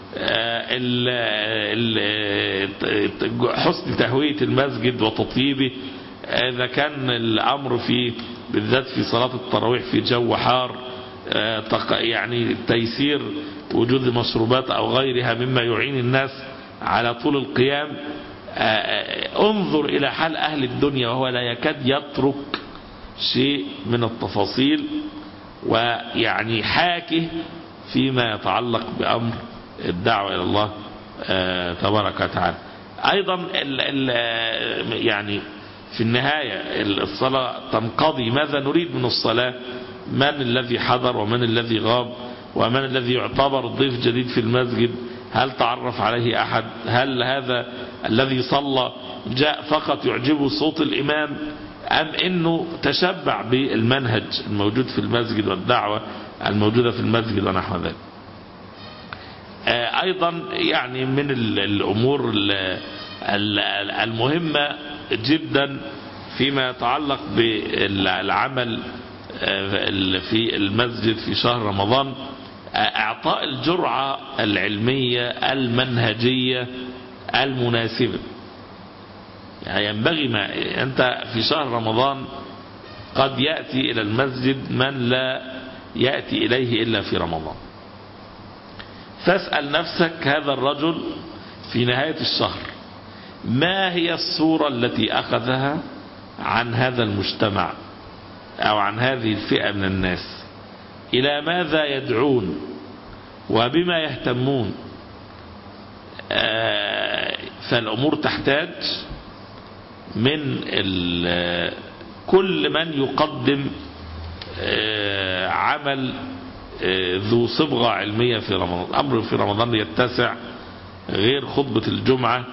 حسن تهوية المسجد وتطيبه. إذا كان الأمر بالذات في صلاة التراويح في جو حار، يعني تيسير وجود المشروبات أو غيرها مما يعين الناس على طول القيام. انظر إلى حال أهل الدنيا وهو لا يكاد يترك شيء من التفاصيل، ويعني حاكه فيما يتعلق بأمر الدعوة إلى الله تبارك وتعالى. أيضا يعني في النهاية الصلاة تنقضي، ماذا نريد من الصلاة؟ من الذي حضر ومن الذي غاب ومن الذي يعتبر ضيف جديد في المسجد؟ هل تعرف عليه أحد؟ هل هذا الذي صلى جاء فقط يعجبه صوت الإمام، أم أنه تشبع بالمنهج الموجود في المسجد والدعوة الموجودة في المسجد ونحو ذلك؟ أيضا يعني من الأمور المهمة جدا فيما يتعلق بالعمل في المسجد في شهر رمضان، اعطاء الجرعة العلمية المنهجية المناسبة. يعني ينبغي، ما أنت في شهر رمضان قد يأتي إلى المسجد من لا يأتي إليه إلا في رمضان، فاسأل نفسك هذا الرجل في نهاية الشهر ما هي الصورة التي أخذها عن هذا المجتمع أو عن هذه الفئة من الناس، إلى ماذا يدعون وبما يهتمون. فالأمور تحتاج من كل من يقدم عمل ذو صبغة علمية في رمضان. الأمر في رمضان يتسع غير خطبة الجمعة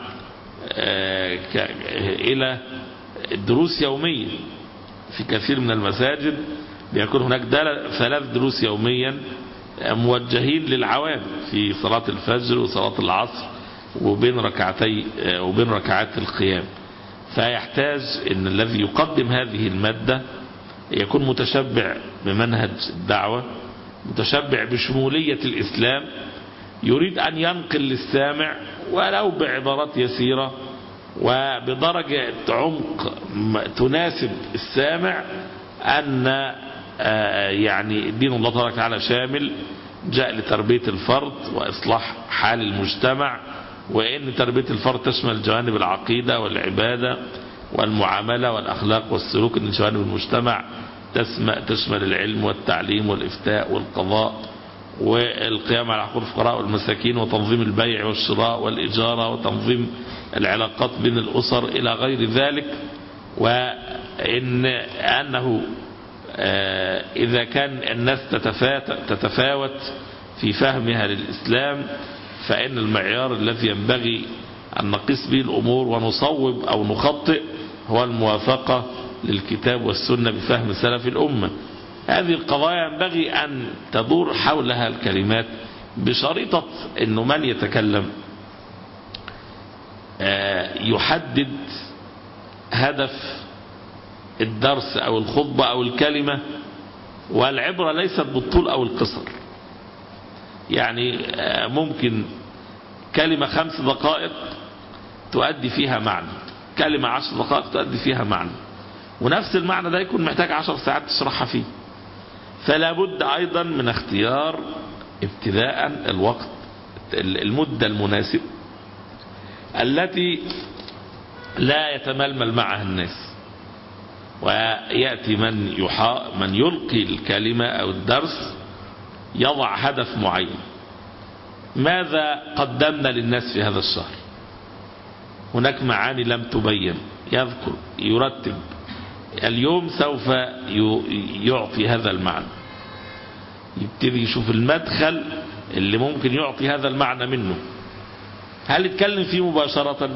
إلى دروس يومية. في كثير من المساجد بيكون هناك 3 دروس يوميا موجهين للعوام في صلاة الفجر وصلاة العصر وبين ركعات القيام. فيحتاج ان الذي يقدم هذه المادة يكون متشبع بمنهج الدعوة، متشبع بشمولية الإسلام، يريد أن ينقل للسامع ولو بعبارات يسيرة وبدرجة عمق تناسب السامع أن يعني دين الله تبارك وتعالى شامل، جاء لتربية الفرد وإصلاح حال المجتمع، وإن تربية الفرد تشمل جوانب العقيدة والعبادة والمعاملة والأخلاق والسلوك، إن جوانب المجتمع تشمل العلم والتعليم والإفتاء والقضاء والقيام على حقوق الفقراء والمساكين وتنظيم البيع والشراء والإجارة وتنظيم العلاقات بين الأسر إلى غير ذلك. وأنه إذا كان الناس تتفاوت في فهمها للإسلام، فإن المعيار الذي ينبغي أن نقيس به الأمور ونصوب أو نخطئ هو الموافقة للكتاب والسنة بفهم سلف الأمة. هذه القضايا ينبغي أن تدور حولها الكلمات بشريطة أنه من يتكلم يحدد هدف الدرس أو الخطبة أو الكلمة، والعبرة ليست بالطول أو القصر. يعني ممكن كلمة 5 دقائق تؤدي فيها معنى، كلمة 10 دقائق تؤدي فيها معنى، ونفس المعنى ده يكون محتاج 10 ساعات تشرحها فيه. فلا بد أيضا من اختيار ابتداء الوقت، المدة المناسب التي لا يتململ معها الناس، ويأتي من يلقي الكلمة أو الدرس يضع هدف معين. ماذا قدمنا للناس في هذا الشهر؟ هناك معاني لم تبين، يذكر يرتب اليوم سوف يعطي هذا المعنى، يبتدي يشوف المدخل اللي ممكن يعطي هذا المعنى منه. هل يتكلم فيه مباشرة؟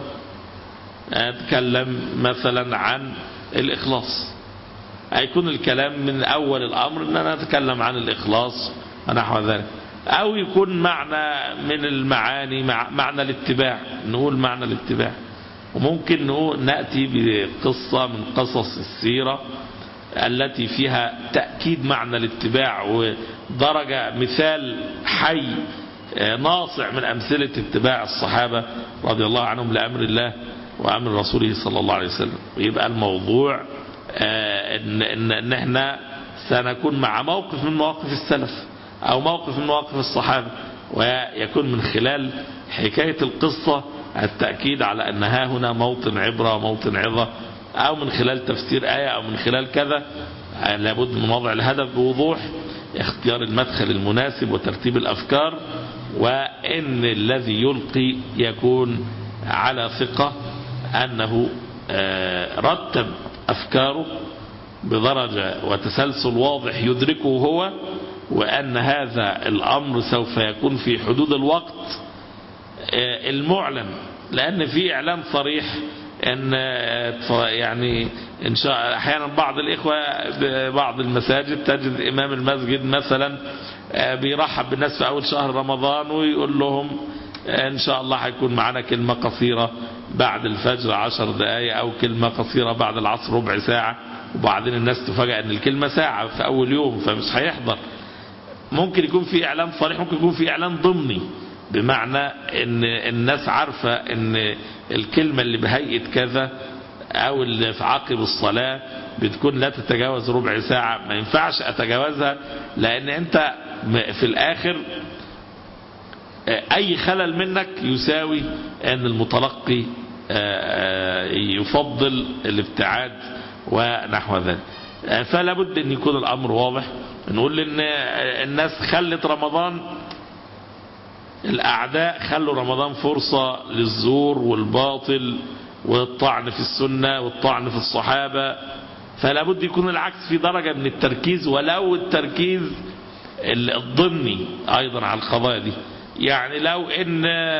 أتكلم مثلا عن الإخلاص، هيكون الكلام من أول الأمر أن أنا أتكلم عن الإخلاص ونحو ذلك. أو يكون معنى من المعاني معنى الاتباع، نقول معنى الاتباع. وممكن نأتي بقصة من قصص السيرة التي فيها تأكيد معنى الاتباع ودرجة مثال حي ناصع من أمثلة اتباع الصحابة رضي الله عنهم لأمر الله وأمر رسوله صلى الله عليه وسلم. ويبقى الموضوع إن احنا سنكون مع موقف من مواقف السلف أو موقف من مواقف الصحابة، ويكون من خلال حكاية القصة التأكيد على أنها هنا موطن عبرة وموطن عظة، أو من خلال تفسير آية، أو من خلال كذا. لابد من وضع الهدف بوضوح، اختيار المدخل المناسب وترتيب الأفكار، وإن الذي يلقي يكون على ثقة أنه رتب أفكاره بدرجة وتسلسل واضح يدركه هو، وأن هذا الأمر سوف يكون في حدود الوقت المعلن. لأن في إعلان صريح أن يعني إن شاء أحيانا بعض الإخوة ببعض المساجد تجد إمام المسجد مثلا بيرحب بالناس في أول شهر رمضان ويقول لهم إن شاء الله هيكون معنا كلمة قصيرة بعد الفجر 10 دقائق، أو كلمة قصيرة بعد العصر ربع ساعة، وبعدين الناس تفاجأ أن الكلمة ساعة في أول يوم فمش هيحضر. ممكن يكون في إعلان صريح، ممكن يكون في إعلان ضمني، بمعنى ان الناس عارفة ان الكلمة اللي بهيئة كذا او اللي في عقب الصلاة بتكون لا تتجاوز ربع ساعة، ما ينفعش اتجاوزها، لان انت في الاخر اي خلل منك يساوي ان المتلقي يفضل الابتعاد ونحو ذلك. فلا بد ان يكون الامر واضح. نقول ان الناس خلت رمضان، الأعداء خلوا رمضان فرصة للزور والباطل والطعن في السنة والطعن في الصحابة. فلا بد يكون العكس، في درجة من التركيز، ولو التركيز الضمني أيضا على القضايا دي. يعني لو إن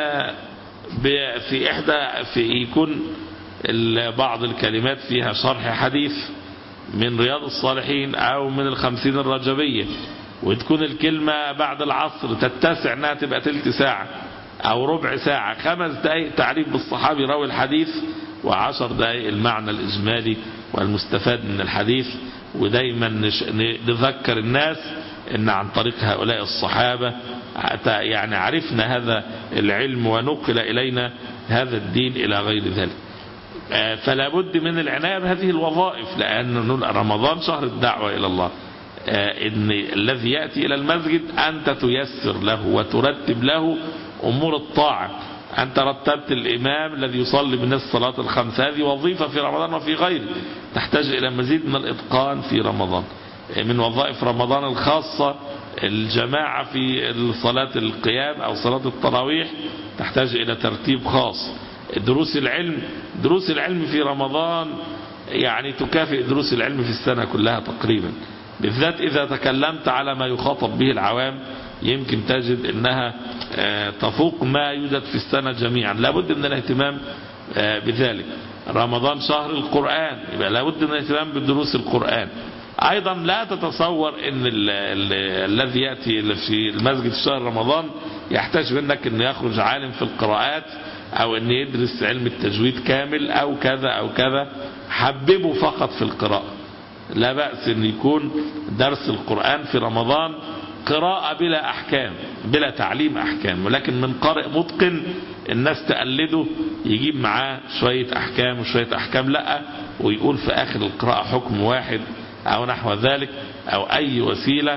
في يكون بعض الكلمات فيها شرح حديث من رياض الصالحين أو من 50 الرجبية، وتكون الكلمة بعد العصر تتسع انها تبقى تلت ساعة او ربع ساعة، 5 دقائق تعريف بالصحابي راوي الحديث، و10 دقائق المعنى الإجمالي والمستفاد من الحديث. ودايما نذكر الناس ان عن طريق هؤلاء الصحابة يعني عرفنا هذا العلم ونقل إلينا هذا الدين إلى غير ذلك. فلا بد من العناية بهذه الوظائف، لأن رمضان شهر الدعوة إلى الله. إن الذي يأتي إلى المسجد أنت تيسر له وترتب له أمور الطاعة. أنت رتبت الإمام الذي يصلي بالناس صلاة الخمس، هذه وظيفة في رمضان وفي غيره، تحتاج إلى مزيد من الإتقان في رمضان. من وظائف رمضان الخاصة الجماعة في صلاة القيام أو صلاة التراويح، تحتاج إلى ترتيب خاص. دروس العلم في رمضان يعني تكافئ دروس العلم في السنة كلها تقريبا، بالذات إذا تكلمت على ما يخاطب به العوام يمكن تجد أنها تفوق ما يوجد في السنة جميعا. لابد من الاهتمام بذلك. رمضان شهر القرآن، يبقى لابد من الاهتمام بدروس القرآن. أيضا لا تتصور أن الذي يأتي في المسجد في شهر رمضان يحتاج منك أن يخرج عالم في القراءات أو أن يدرس علم التجويد كامل أو كذا أو كذا. حببه فقط في القراءة. لا بأس أن يكون درس القرآن في رمضان قراءة بلا أحكام، بلا تعليم أحكام، ولكن من قارئ متقن الناس تقلده، يجيب معاه شوية أحكام وشوية أحكام لا، ويقول في آخر القراءة حكم واحد أو نحو ذلك، أو أي وسيلة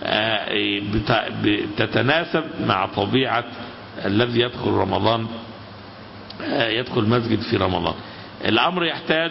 تتناسب مع طبيعة الذي يدخل رمضان، يدخل مسجد في رمضان. الأمر يحتاج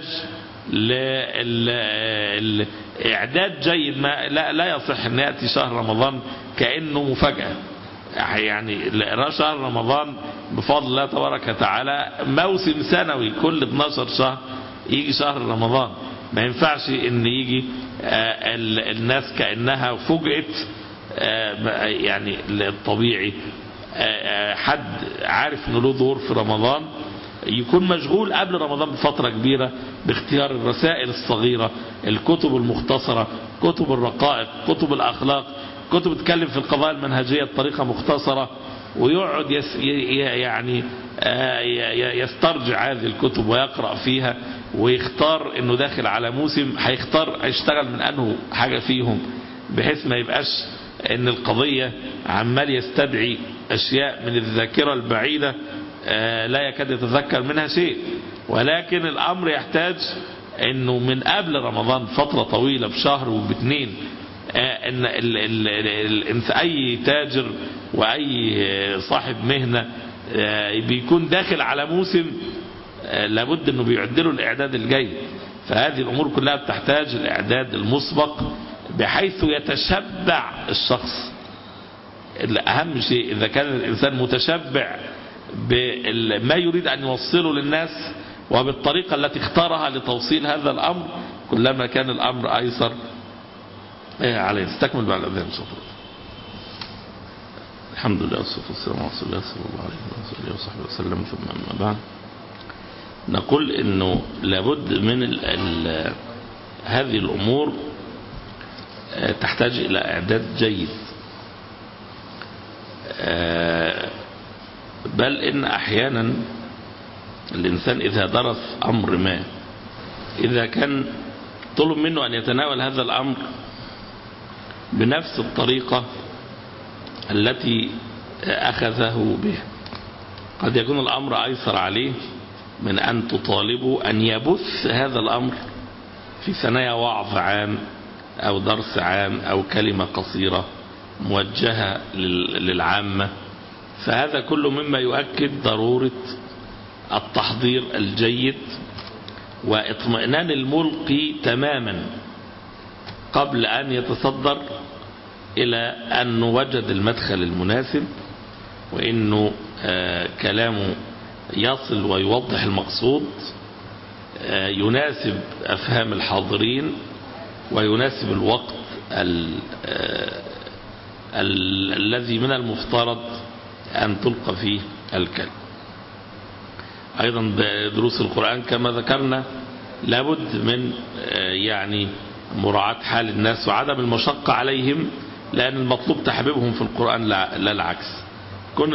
لإعداد جيد. لا يصح أن يأتي شهر رمضان كأنه مفاجأة. يعني شهر رمضان بفضل الله تبارك وتعالى موسم سنوي، كل 12 شهر يجي شهر رمضان. ما ينفعش ان يجي الناس كأنها فوجئت. يعني الطبيعي حد عارف انه له ظهور في رمضان يكون مشغول قبل رمضان بفترة كبيرة باختيار الرسائل الصغيرة، الكتب المختصرة، كتب الرقائق، كتب الأخلاق، كتب بتتكلم في القضايا المنهجية بطريقة مختصرة، ويقعد يعني يسترجع هذه الكتب ويقرأ فيها ويختار انه داخل على موسم هيشتغل من انه حاجة فيهم، بحيث ما يبقاش ان القضية عمال يستدعي اشياء من الذاكرة البعيدة لا يكاد يتذكر منها شيء. ولكن الامر يحتاج انه من قبل رمضان فترة طويلة بشهر وباتنين ان اي تاجر واي صاحب مهنة بيكون داخل على موسم لابد انه بيعدله الاعداد الجيد. فهذه الامور كلها بتحتاج الاعداد المسبق بحيث يتشبع الشخص. الاهم شيء اذا كان الانسان متشبع بما يريد ان يوصله للناس وبالطريقة التي اختارها لتوصيل هذا الامر، كلما كان الامر ايسر عليه. استكمل بعد الاذان ان شاء الله. الحمد لله والصلاة والسلام على رسول الله صلى الله عليه وصحبه وسلم، ثم أما بعد. نقول انه لابد من هذه الامور تحتاج الى اعداد جيد، بل ان احيانا الانسان اذا درس امر ما، اذا كان طلب منه ان يتناول هذا الامر بنفس الطريقة التي أخذه بها، قد يكون الأمر أيسر عليه من أن تطالبه أن يبث هذا الأمر في ثنايا وعظ عام أو درس عام أو كلمة قصيرة موجهة للعامة. فهذا كله مما يؤكد ضرورة التحضير الجيد واطمئنان الملقي تماما قبل أن يتصدر إلى أن وجد المدخل المناسب، وإنه كلامه يصل ويوضح المقصود، يناسب أفهام الحاضرين ويناسب الوقت الذي من المفترض أن تلقى فيه الكلمة. أيضا بدروس القرآن كما ذكرنا لابد من يعني مراعاة حال الناس وعدم المشقة عليهم، لأن المطلوب تحبيبهم في القرآن لا العكس. كون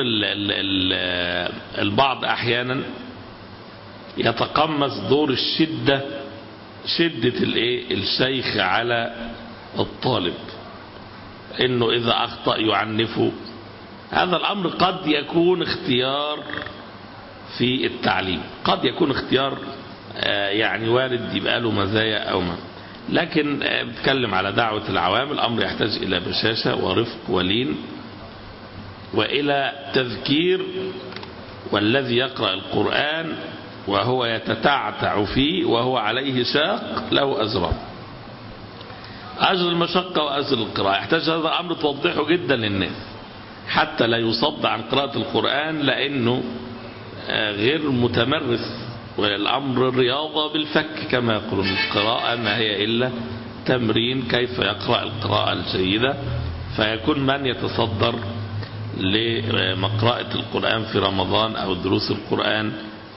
البعض أحيانا يتقمص دور شدة الشيخ على الطالب، إنه إذا أخطأ يعنفه. هذا الأمر قد يكون اختيار في التعليم، قد يكون اختيار يعني وارد يبقى له مزايا أو ما، لكن بتكلم على دعوة العوام. الأمر يحتاج إلى بشاشة ورفق ولين وإلى تذكير، والذي يقرأ القرآن وهو يتتعتع فيه وهو عليه شاق له أجران، أجر المشقة وأجر القراءة. يحتاج هذا الأمر توضحه جدا للناس حتى لا يصد عن قراءة القرآن لأنه غير متمرس. والأمر الرياضة بالفك كما يقولون، القراءة ما هي إلا تمرين كيف يقرأ القراءة الجيدة. فيكون من يتصدر لمقراءة القرآن في رمضان أو دروس القرآن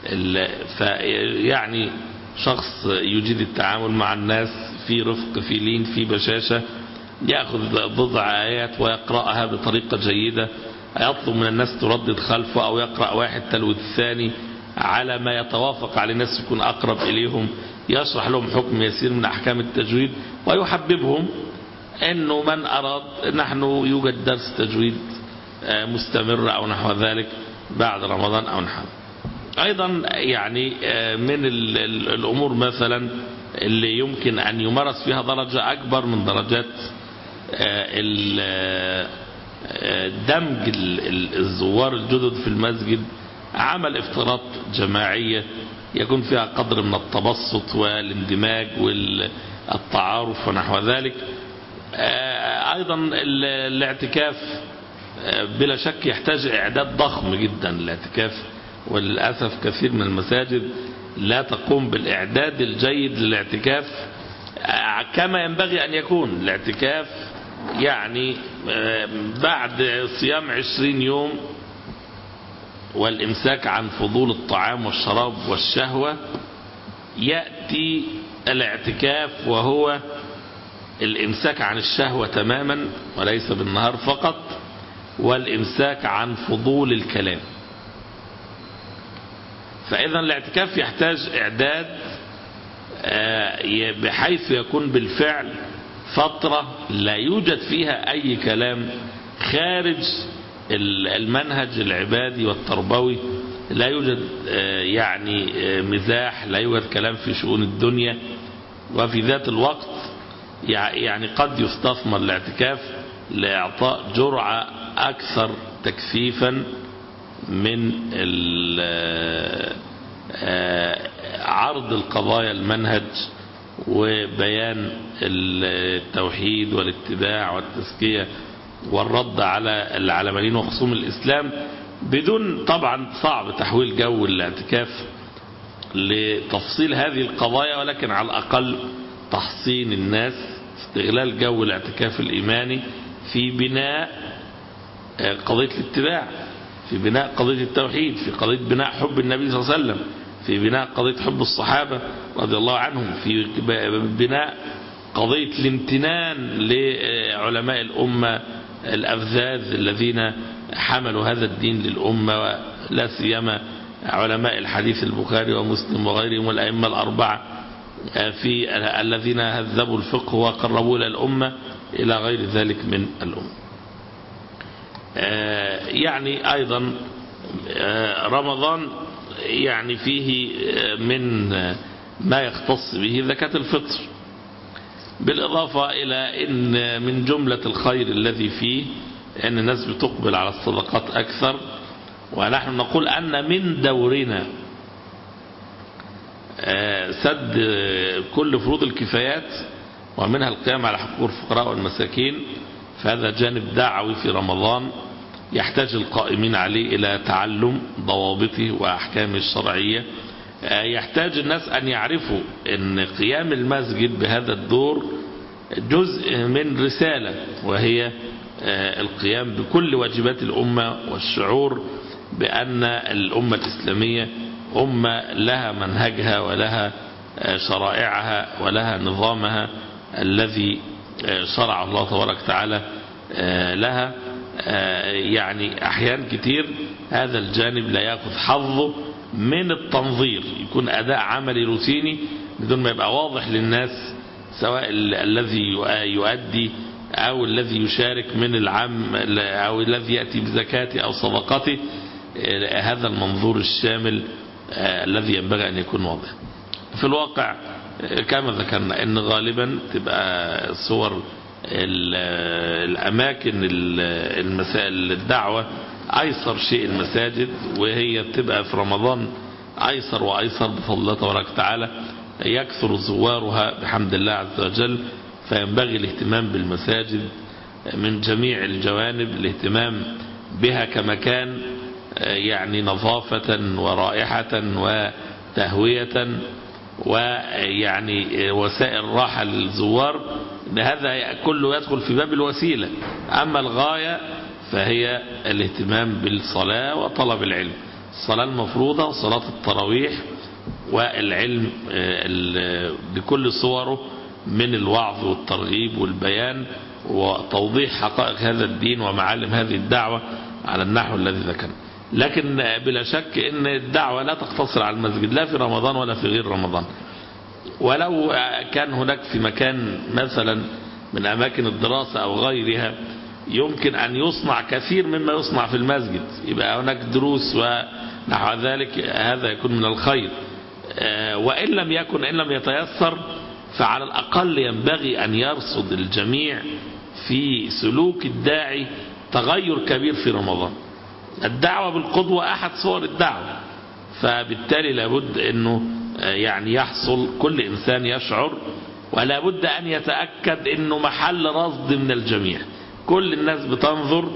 يعني شخص يجيد التعامل مع الناس في رفق في لين في بشاشة، يأخذ بضع آيات ويقرأها بطريقة جيدة، يطلب من الناس تردد خلفه أو يقرأ واحد تلو الثاني على ما يتوافق على الناس يكون أقرب إليهم، يشرح لهم حكم يسير من أحكام التجويد ويحببهم أنه من أراد نحن يوجد درس تجويد مستمر أو نحو ذلك بعد رمضان أو نحو. أيضا يعني من الأمور مثلا اللي يمكن أن يمارس فيها درجة أكبر من درجات دمج الزوار الجدد في المسجد، عمل افتراض جماعية يكون فيها قدر من التبسط والاندماج والتعارف ونحو ذلك. أيضا الاعتكاف بلا شك يحتاج إعداد ضخم جدا الاعتكاف، وللأسف كثير من المساجد لا تقوم بالإعداد الجيد للاعتكاف كما ينبغي أن يكون. الاعتكاف يعني بعد صيام 20 يوم والإمساك عن فضول الطعام والشراب والشهوة، يأتي الاعتكاف وهو الإمساك عن الشهوة تماما وليس بالنهار فقط، والإمساك عن فضول الكلام. فإذا الاعتكاف يحتاج إعداد بحيث يكون بالفعل فترة لا يوجد فيها أي كلام خارج المنهج العبادي والتربوي، لا يوجد يعني مزاح، لا يوجد كلام في شؤون الدنيا. وفي ذات الوقت يعني قد يستثمر الاعتكاف لإعطاء جرعة أكثر تكثيفا من عرض القضايا المنهج وبيان التوحيد والاتباع والتزكية والرد على العلمانيين وخصوم الإسلام، بدون طبعا صعب تحويل جو الاعتكاف لتفصيل هذه القضايا، ولكن على الأقل تحصين الناس، استغلال جو الاعتكاف الإيماني في بناء قضية الاتباع، في بناء قضية التوحيد، في قضية بناء حب النبي صلى الله عليه وسلم، في بناء قضية حب الصحابة رضي الله عنهم، في بناء قضية الامتنان لعلماء الأمة الأفذاذ الذين حملوا هذا الدين للأمة، ولا سيما علماء الحديث البخاري ومسلم وغيرهم والأئمة الأربعة في الذين هذبوا الفقه وقربوا إلى الأمة إلى غير ذلك من الأمة. يعني أيضا رمضان يعني فيه من ما يختص به زكاة الفطر، بالإضافة إلى أن من جملة الخير الذي فيه أن الناس بتقبل على الصدقات أكثر. ونحن نقول أن من دورنا سد كل فروض الكفايات ومنها القيام على حقوق الفقراء والمساكين، فهذا جانب دعوي في رمضان يحتاج القائمين عليه إلى تعلم ضوابطه وأحكامه الشرعية. يحتاج الناس أن يعرفوا أن قيام المسجد بهذا الدور جزء من رسالة، وهي القيام بكل واجبات الأمة والشعور بأن الأمة الإسلامية أمة لها منهجها ولها شرائعها ولها نظامها الذي شرع الله تبارك وتعالى لها. يعني أحيان كتير هذا الجانب لا يأخذ حظه من التنظير، يكون أداء عملي روتيني بدون ما يبقى واضح للناس، سواء الذي يؤدي أو الذي يشارك من العام أو الذي يأتي بزكاته أو صدقته. هذا المنظور الشامل الذي ينبغي أن يكون واضح. في الواقع كما ذكرنا أن غالبا تبقى صور الأماكن المسائل الدعوة أيسر شيء المساجد، وهي بتبقى في رمضان أيسر وأيسر بفضل الله تبارك وتعالى، يكثر زوارها بحمد الله عز وجل. فينبغي الاهتمام بالمساجد من جميع الجوانب، الاهتمام بها كمكان يعني نظافة ورائحة وتهوية ويعني وسائل راحة للزوار. هذا كله يدخل في باب الوسيلة، أما الغاية فهي الاهتمام بالصلاة وطلب العلم، الصلاة المفروضة وصلاة التراويح والعلم بكل صوره من الوعظ والترغيب والبيان وتوضيح حقائق هذا الدين ومعالم هذه الدعوة على النحو الذي ذكرنا. لكن بلا شك ان الدعوة لا تقتصر على المسجد، لا في رمضان ولا في غير رمضان. ولو كان هناك في مكان مثلا من أماكن الدراسة أو غيرها يمكن أن يصنع كثير مما يصنع في المسجد، يبقى هناك دروس ونحو ذلك، هذا يكون من الخير. وإن لم يكن، إن لم يتيسر، فعلى الأقل ينبغي أن يرصد الجميع في سلوك الداعي تغير كبير في رمضان. الدعوة بالقدوة أحد صور الدعوة، فبالتالي لابد أنه يعني يحصل كل إنسان يشعر، ولا بد أن يتأكد أنه محل رصد من الجميع. كل الناس بتنظر،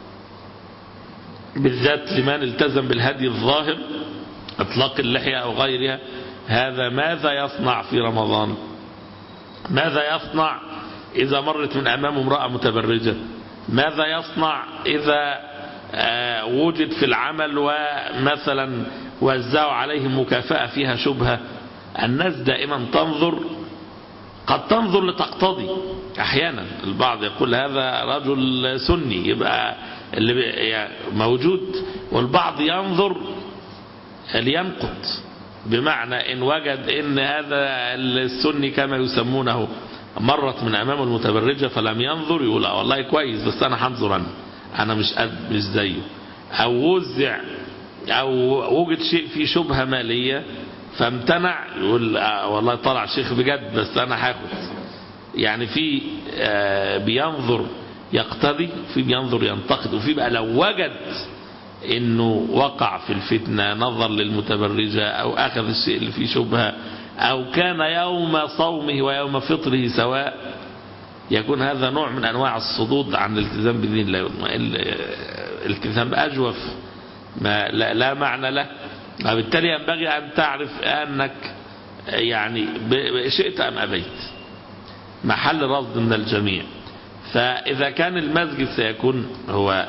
بالذات لمن التزم بالهدي الظاهر اطلاق اللحية أو غيرها، هذا ماذا يصنع في رمضان؟ ماذا يصنع إذا مرت من أمامه امرأة متبرجة؟ ماذا يصنع إذا وجد في العمل ومثلا وزعوا عليهم مكافأة فيها شبهة؟ الناس دائما تنظر قد تنظر لتقتضي أحيانا. البعض يقول هذا رجل سني يبقى اللي يعني موجود، والبعض ينظر لينقض، بمعنى إن وجد إن هذا السني كما يسمونه مرت من أمام المتبرجة فلم ينظر، يقول والله كويس بس أنا هنظر، أنا مش زيه. أو وزع أو وجد شيء فيه شبهة مالية فامتنع، يقول والله طلع شيخ بجد بس أنا هاخد. يعني في بينظر يقتضي، في بينظر ينتقد، وفي بقى لو وجد انه وقع في الفتنة نظر للمتبرجة او اخذ الشيء اللي فيه شبهة او كان يوم صومه ويوم فطره سواء، يكون هذا نوع من انواع الصدود عن الالتزام بدين الله. الالتزام اجوف ما لا معنى له، وبالتالي ينبغي ان تعرف انك يعني شئت ام ابيت محل رصد من الجميع. فاذا كان المسجد سيكون هو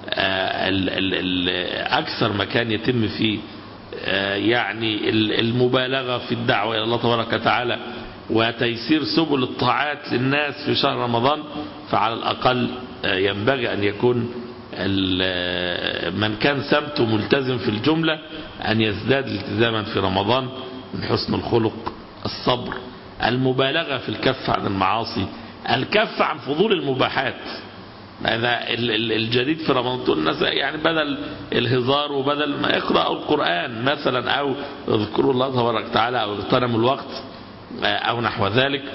أكثر مكان يتم فيه يعني المبالغة في الدعوة إلى الله تبارك وتعالى وتيسير سبل الطاعات للناس في شهر رمضان، فعلى الأقل ينبغي أن يكون من كان سمته ملتزم في الجملة أن يزداد التزاما في رمضان من حسن الخلق، الصبر، المبالغة في الكف عن المعاصي، الكف عن فضول المباحات. هذا الجديد في رمضان، تقول الناس يعني بدل الهزار وبدل ما يقرأوا القرآن مثلا أو يذكروا الله تبارك وتعالى أو يغتنموا الوقت أو نحو ذلك.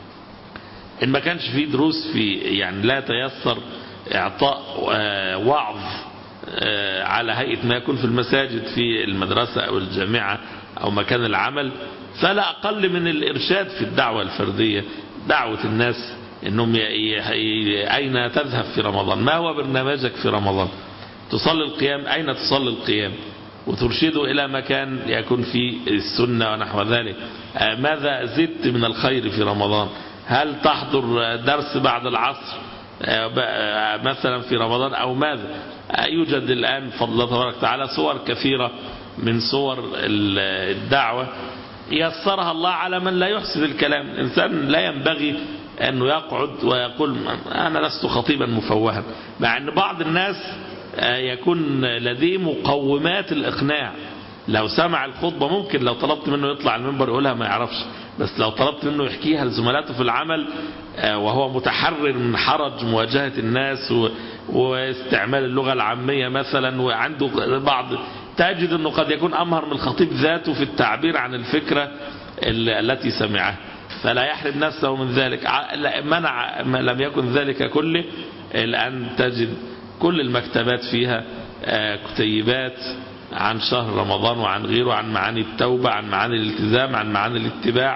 إن ما كانش فيه دروس في يعني لا تيسر إعطاء وعظ على هيئة ما يكون في المساجد في المدرسة أو الجامعة أو مكان العمل، فلا أقل من الإرشاد في الدعوة الفردية، دعوة الناس انهم اين تذهب في رمضان، ما هو برنامجك في رمضان، تصلي القيام اين تصلي القيام، وترشده الى مكان يكون فيه السنة ونحو ذلك. ماذا زدت من الخير في رمضان، هل تحضر درس بعد العصر مثلا في رمضان او ماذا. يوجد الان بفضل الله تبارك وتعالى صور كثيرة من صور الدعوة يسرها الله على من لا يحسن الكلام. الانسان لا ينبغي أنه يقعد ويقول أنا لست خطيبا مفوها، مع أن بعض الناس يكون لديه مقومات الإقناع. لو سمع الخطبة ممكن لو طلبت منه يطلع المنبر يقولها ما يعرفش، بس لو طلبت منه يحكيها لزملاته في العمل وهو متحرر من حرج مواجهة الناس واستعمال اللغة العامية مثلا، وعنده بعض تجد أنه قد يكون أمهر من الخطيب ذاته في التعبير عن الفكرة التي سمعها، فلا يحرم نفسه من ذلك. منع ما لم يكن ذلك كله، الآن تجد كل المكتبات فيها كتيبات عن شهر رمضان وعن غيره، عن معاني التوبة، عن معاني الالتزام، عن معاني الاتباع.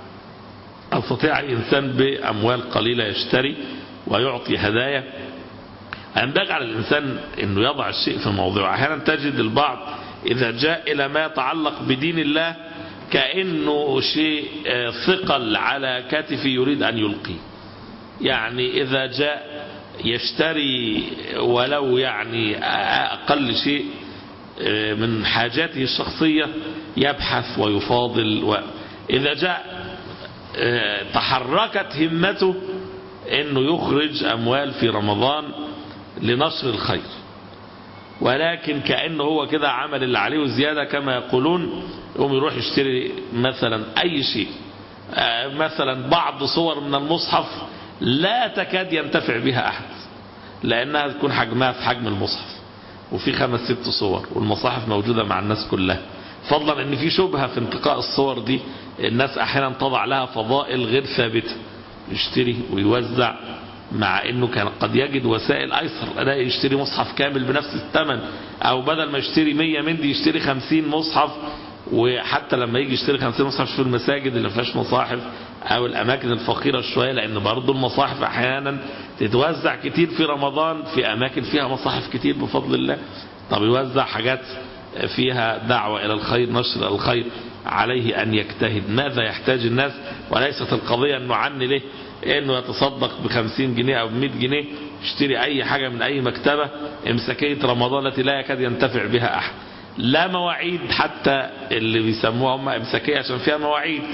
أستطيع الإنسان بأموال قليلة يشتري ويعطي هدايا. ينبغي على الإنسان أنه يضع الشيء في موضوعه. أحيانا تجد البعض إذا جاء إلى ما يتعلق بدين الله كأنه شيء ثقل على كتفه يريد أن يلقي. يعني إذا جاء يشتري ولو يعني أقل شيء من حاجاته الشخصية يبحث ويفاضل، إذا جاء تحركت همته أنه يخرج أموال في رمضان لنشر الخير، ولكن كأنه هو كده عمل اللي عليه وزيادة كما يقولون، يقوم يروح يشتري مثلا أي شيء، مثلا بعض صور من المصحف لا تكاد ينتفع بها أحد، لأنها تكون حجمها في حجم المصحف وفي 5-6 صور، والمصاحف موجودة مع الناس كلها، فضلا ان في شبهة في انتقاء الصور دي. الناس احيانا تضع لها فضائل غير ثابتة، يشتري ويوزع، مع انه كان قد يجد وسائل ايسر، لا يشتري مصحف كامل بنفس الثمن، او بدل ما يشتري 100 من دي يشتري 50 مصحف. وحتى لما يجي يشتري 50 مصحف في المساجد اللي ما فيهاش مصاحف او الاماكن الفقيرة شوية، لان برضو المصاحف احيانا تتوزع كتير في رمضان في اماكن فيها مصاحف كتير بفضل الله. طب يوزع حاجات فيها دعوة الى الخير، نشر الخير، عليه ان يجتهد ماذا يحتاج الناس، وليست القضية انه عني له انه يتصدق ب50 جنيه او ب100 جنيه، يشتري اي حاجة من اي مكتبة، امساكية رمضان التي لا يكاد ينتفع بها احد، لا مواعيد حتى اللي بيسموها هم امساكية عشان فيها مواعيد،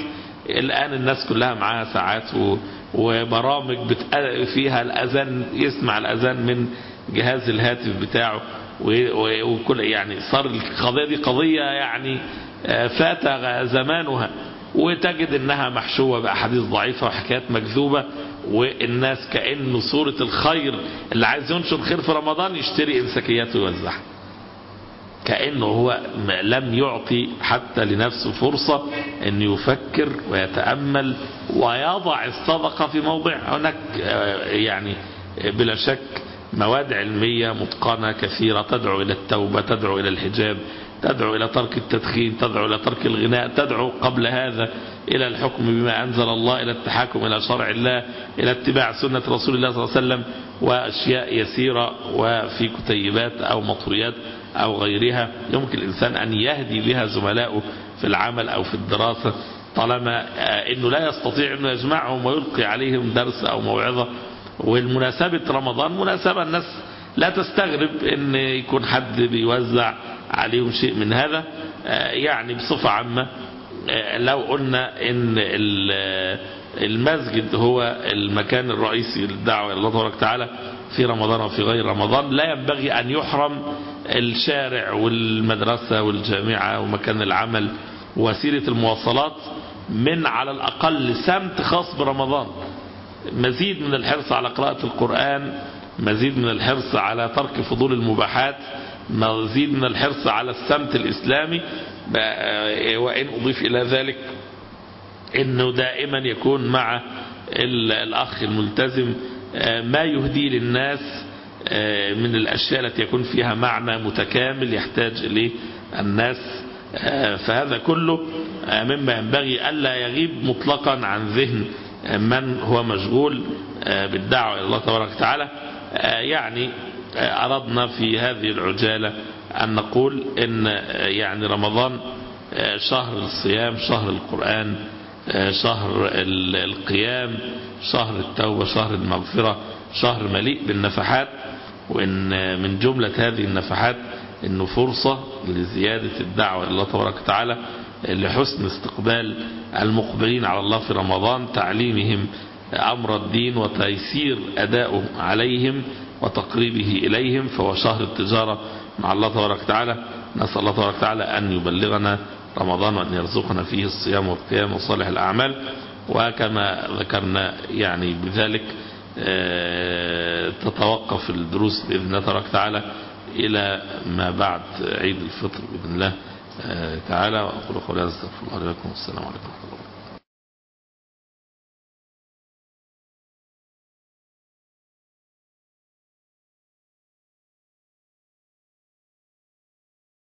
الآن الناس كلها معاها ساعات وبرامج فيها الأذان، يسمع الأذان من جهاز الهاتف بتاعه، وكل يعني صار القضية دي قضية يعني فات زمانها، وتجد انها محشوة بأحاديث ضعيفة وحكايات مكذوبة، والناس كأنه صورة الخير اللي عايز ينشر خير في رمضان يشتري إمساكيات ويوزعها، كأنه هو لم يعطي حتى لنفسه فرصة أن يفكر ويتأمل ويضع الصدقة في موضعها. هناك يعني بلا شك مواد علمية متقنة كثيرة تدعو إلى التوبة، تدعو إلى الحجاب، تدعو إلى ترك التدخين، تدعو إلى ترك الغناء، تدعو قبل هذا إلى الحكم بما أنزل الله، إلى التحاكم إلى شرع الله، إلى اتباع سنة رسول الله صلى الله عليه وسلم، وأشياء يسيرة وفي كتيبات أو مطويات أو غيرها يمكن الإنسان أن يهدي بها زملائه في العمل أو في الدراسة، طالما أنه لا يستطيع أنه يجمعهم ويلقي عليهم درس أو موعظة. والمناسبة رمضان مناسبة الناس لا تستغرب أن يكون حد بيوزع عليهم شيء من هذا. يعني بصفة عامة لو قلنا أن المسجد هو المكان الرئيسي للدعوة إلى الله تبارك وتعالى في رمضان وفي غير رمضان، لا ينبغي أن يحرم الشارع والمدرسة والجامعة ومكان العمل ووسيلة المواصلات من على الأقل سمت خاص برمضان. مزيد من الحرص على قراءة القرآن، مزيد من الحرص على ترك فضول المباحات، مزيد من الحرص على السمت الإسلامي. وإن أضيف إلى ذلك أنه دائما يكون مع الأخ الملتزم ما يهدي للناس من الأشياء التي يكون فيها معنى متكامل يحتاج إليه الناس. فهذا كله مما ينبغي ألا يغيب مطلقا عن ذهن من هو مشغول بالدعوة إلى الله تبارك وتعالى. يعني أردنا في هذه العجالة أن نقول إن يعني رمضان شهر الصيام، شهر القرآن، شهر القيام، شهر التوبة، شهر المغفرة، شهر مليء بالنفحات. وإن من جملة هذه النفحات إنه فرصة لزيادة الدعوة إلى الله تبارك وتعالى، لحسن استقبال المقبلين على الله في رمضان، تعليمهم أمر الدين وتيسير أداؤه عليهم وتقريبه إليهم. فهو شهر التجارة مع الله تبارك وتعالى. نسأل الله تبارك وتعالى أن يبلغنا رمضان وأن يرزقنا فيه الصيام والقيام وصالح الأعمال. وكما ذكرنا يعني بذلك تتوقف الدروس بإذن الله تبارك وتعالى إلى ما بعد عيد الفطر بإذن الله تعالى. وأقول قولي هذا، استغفر الله لكم، والسلام عليكم ورحمة الله.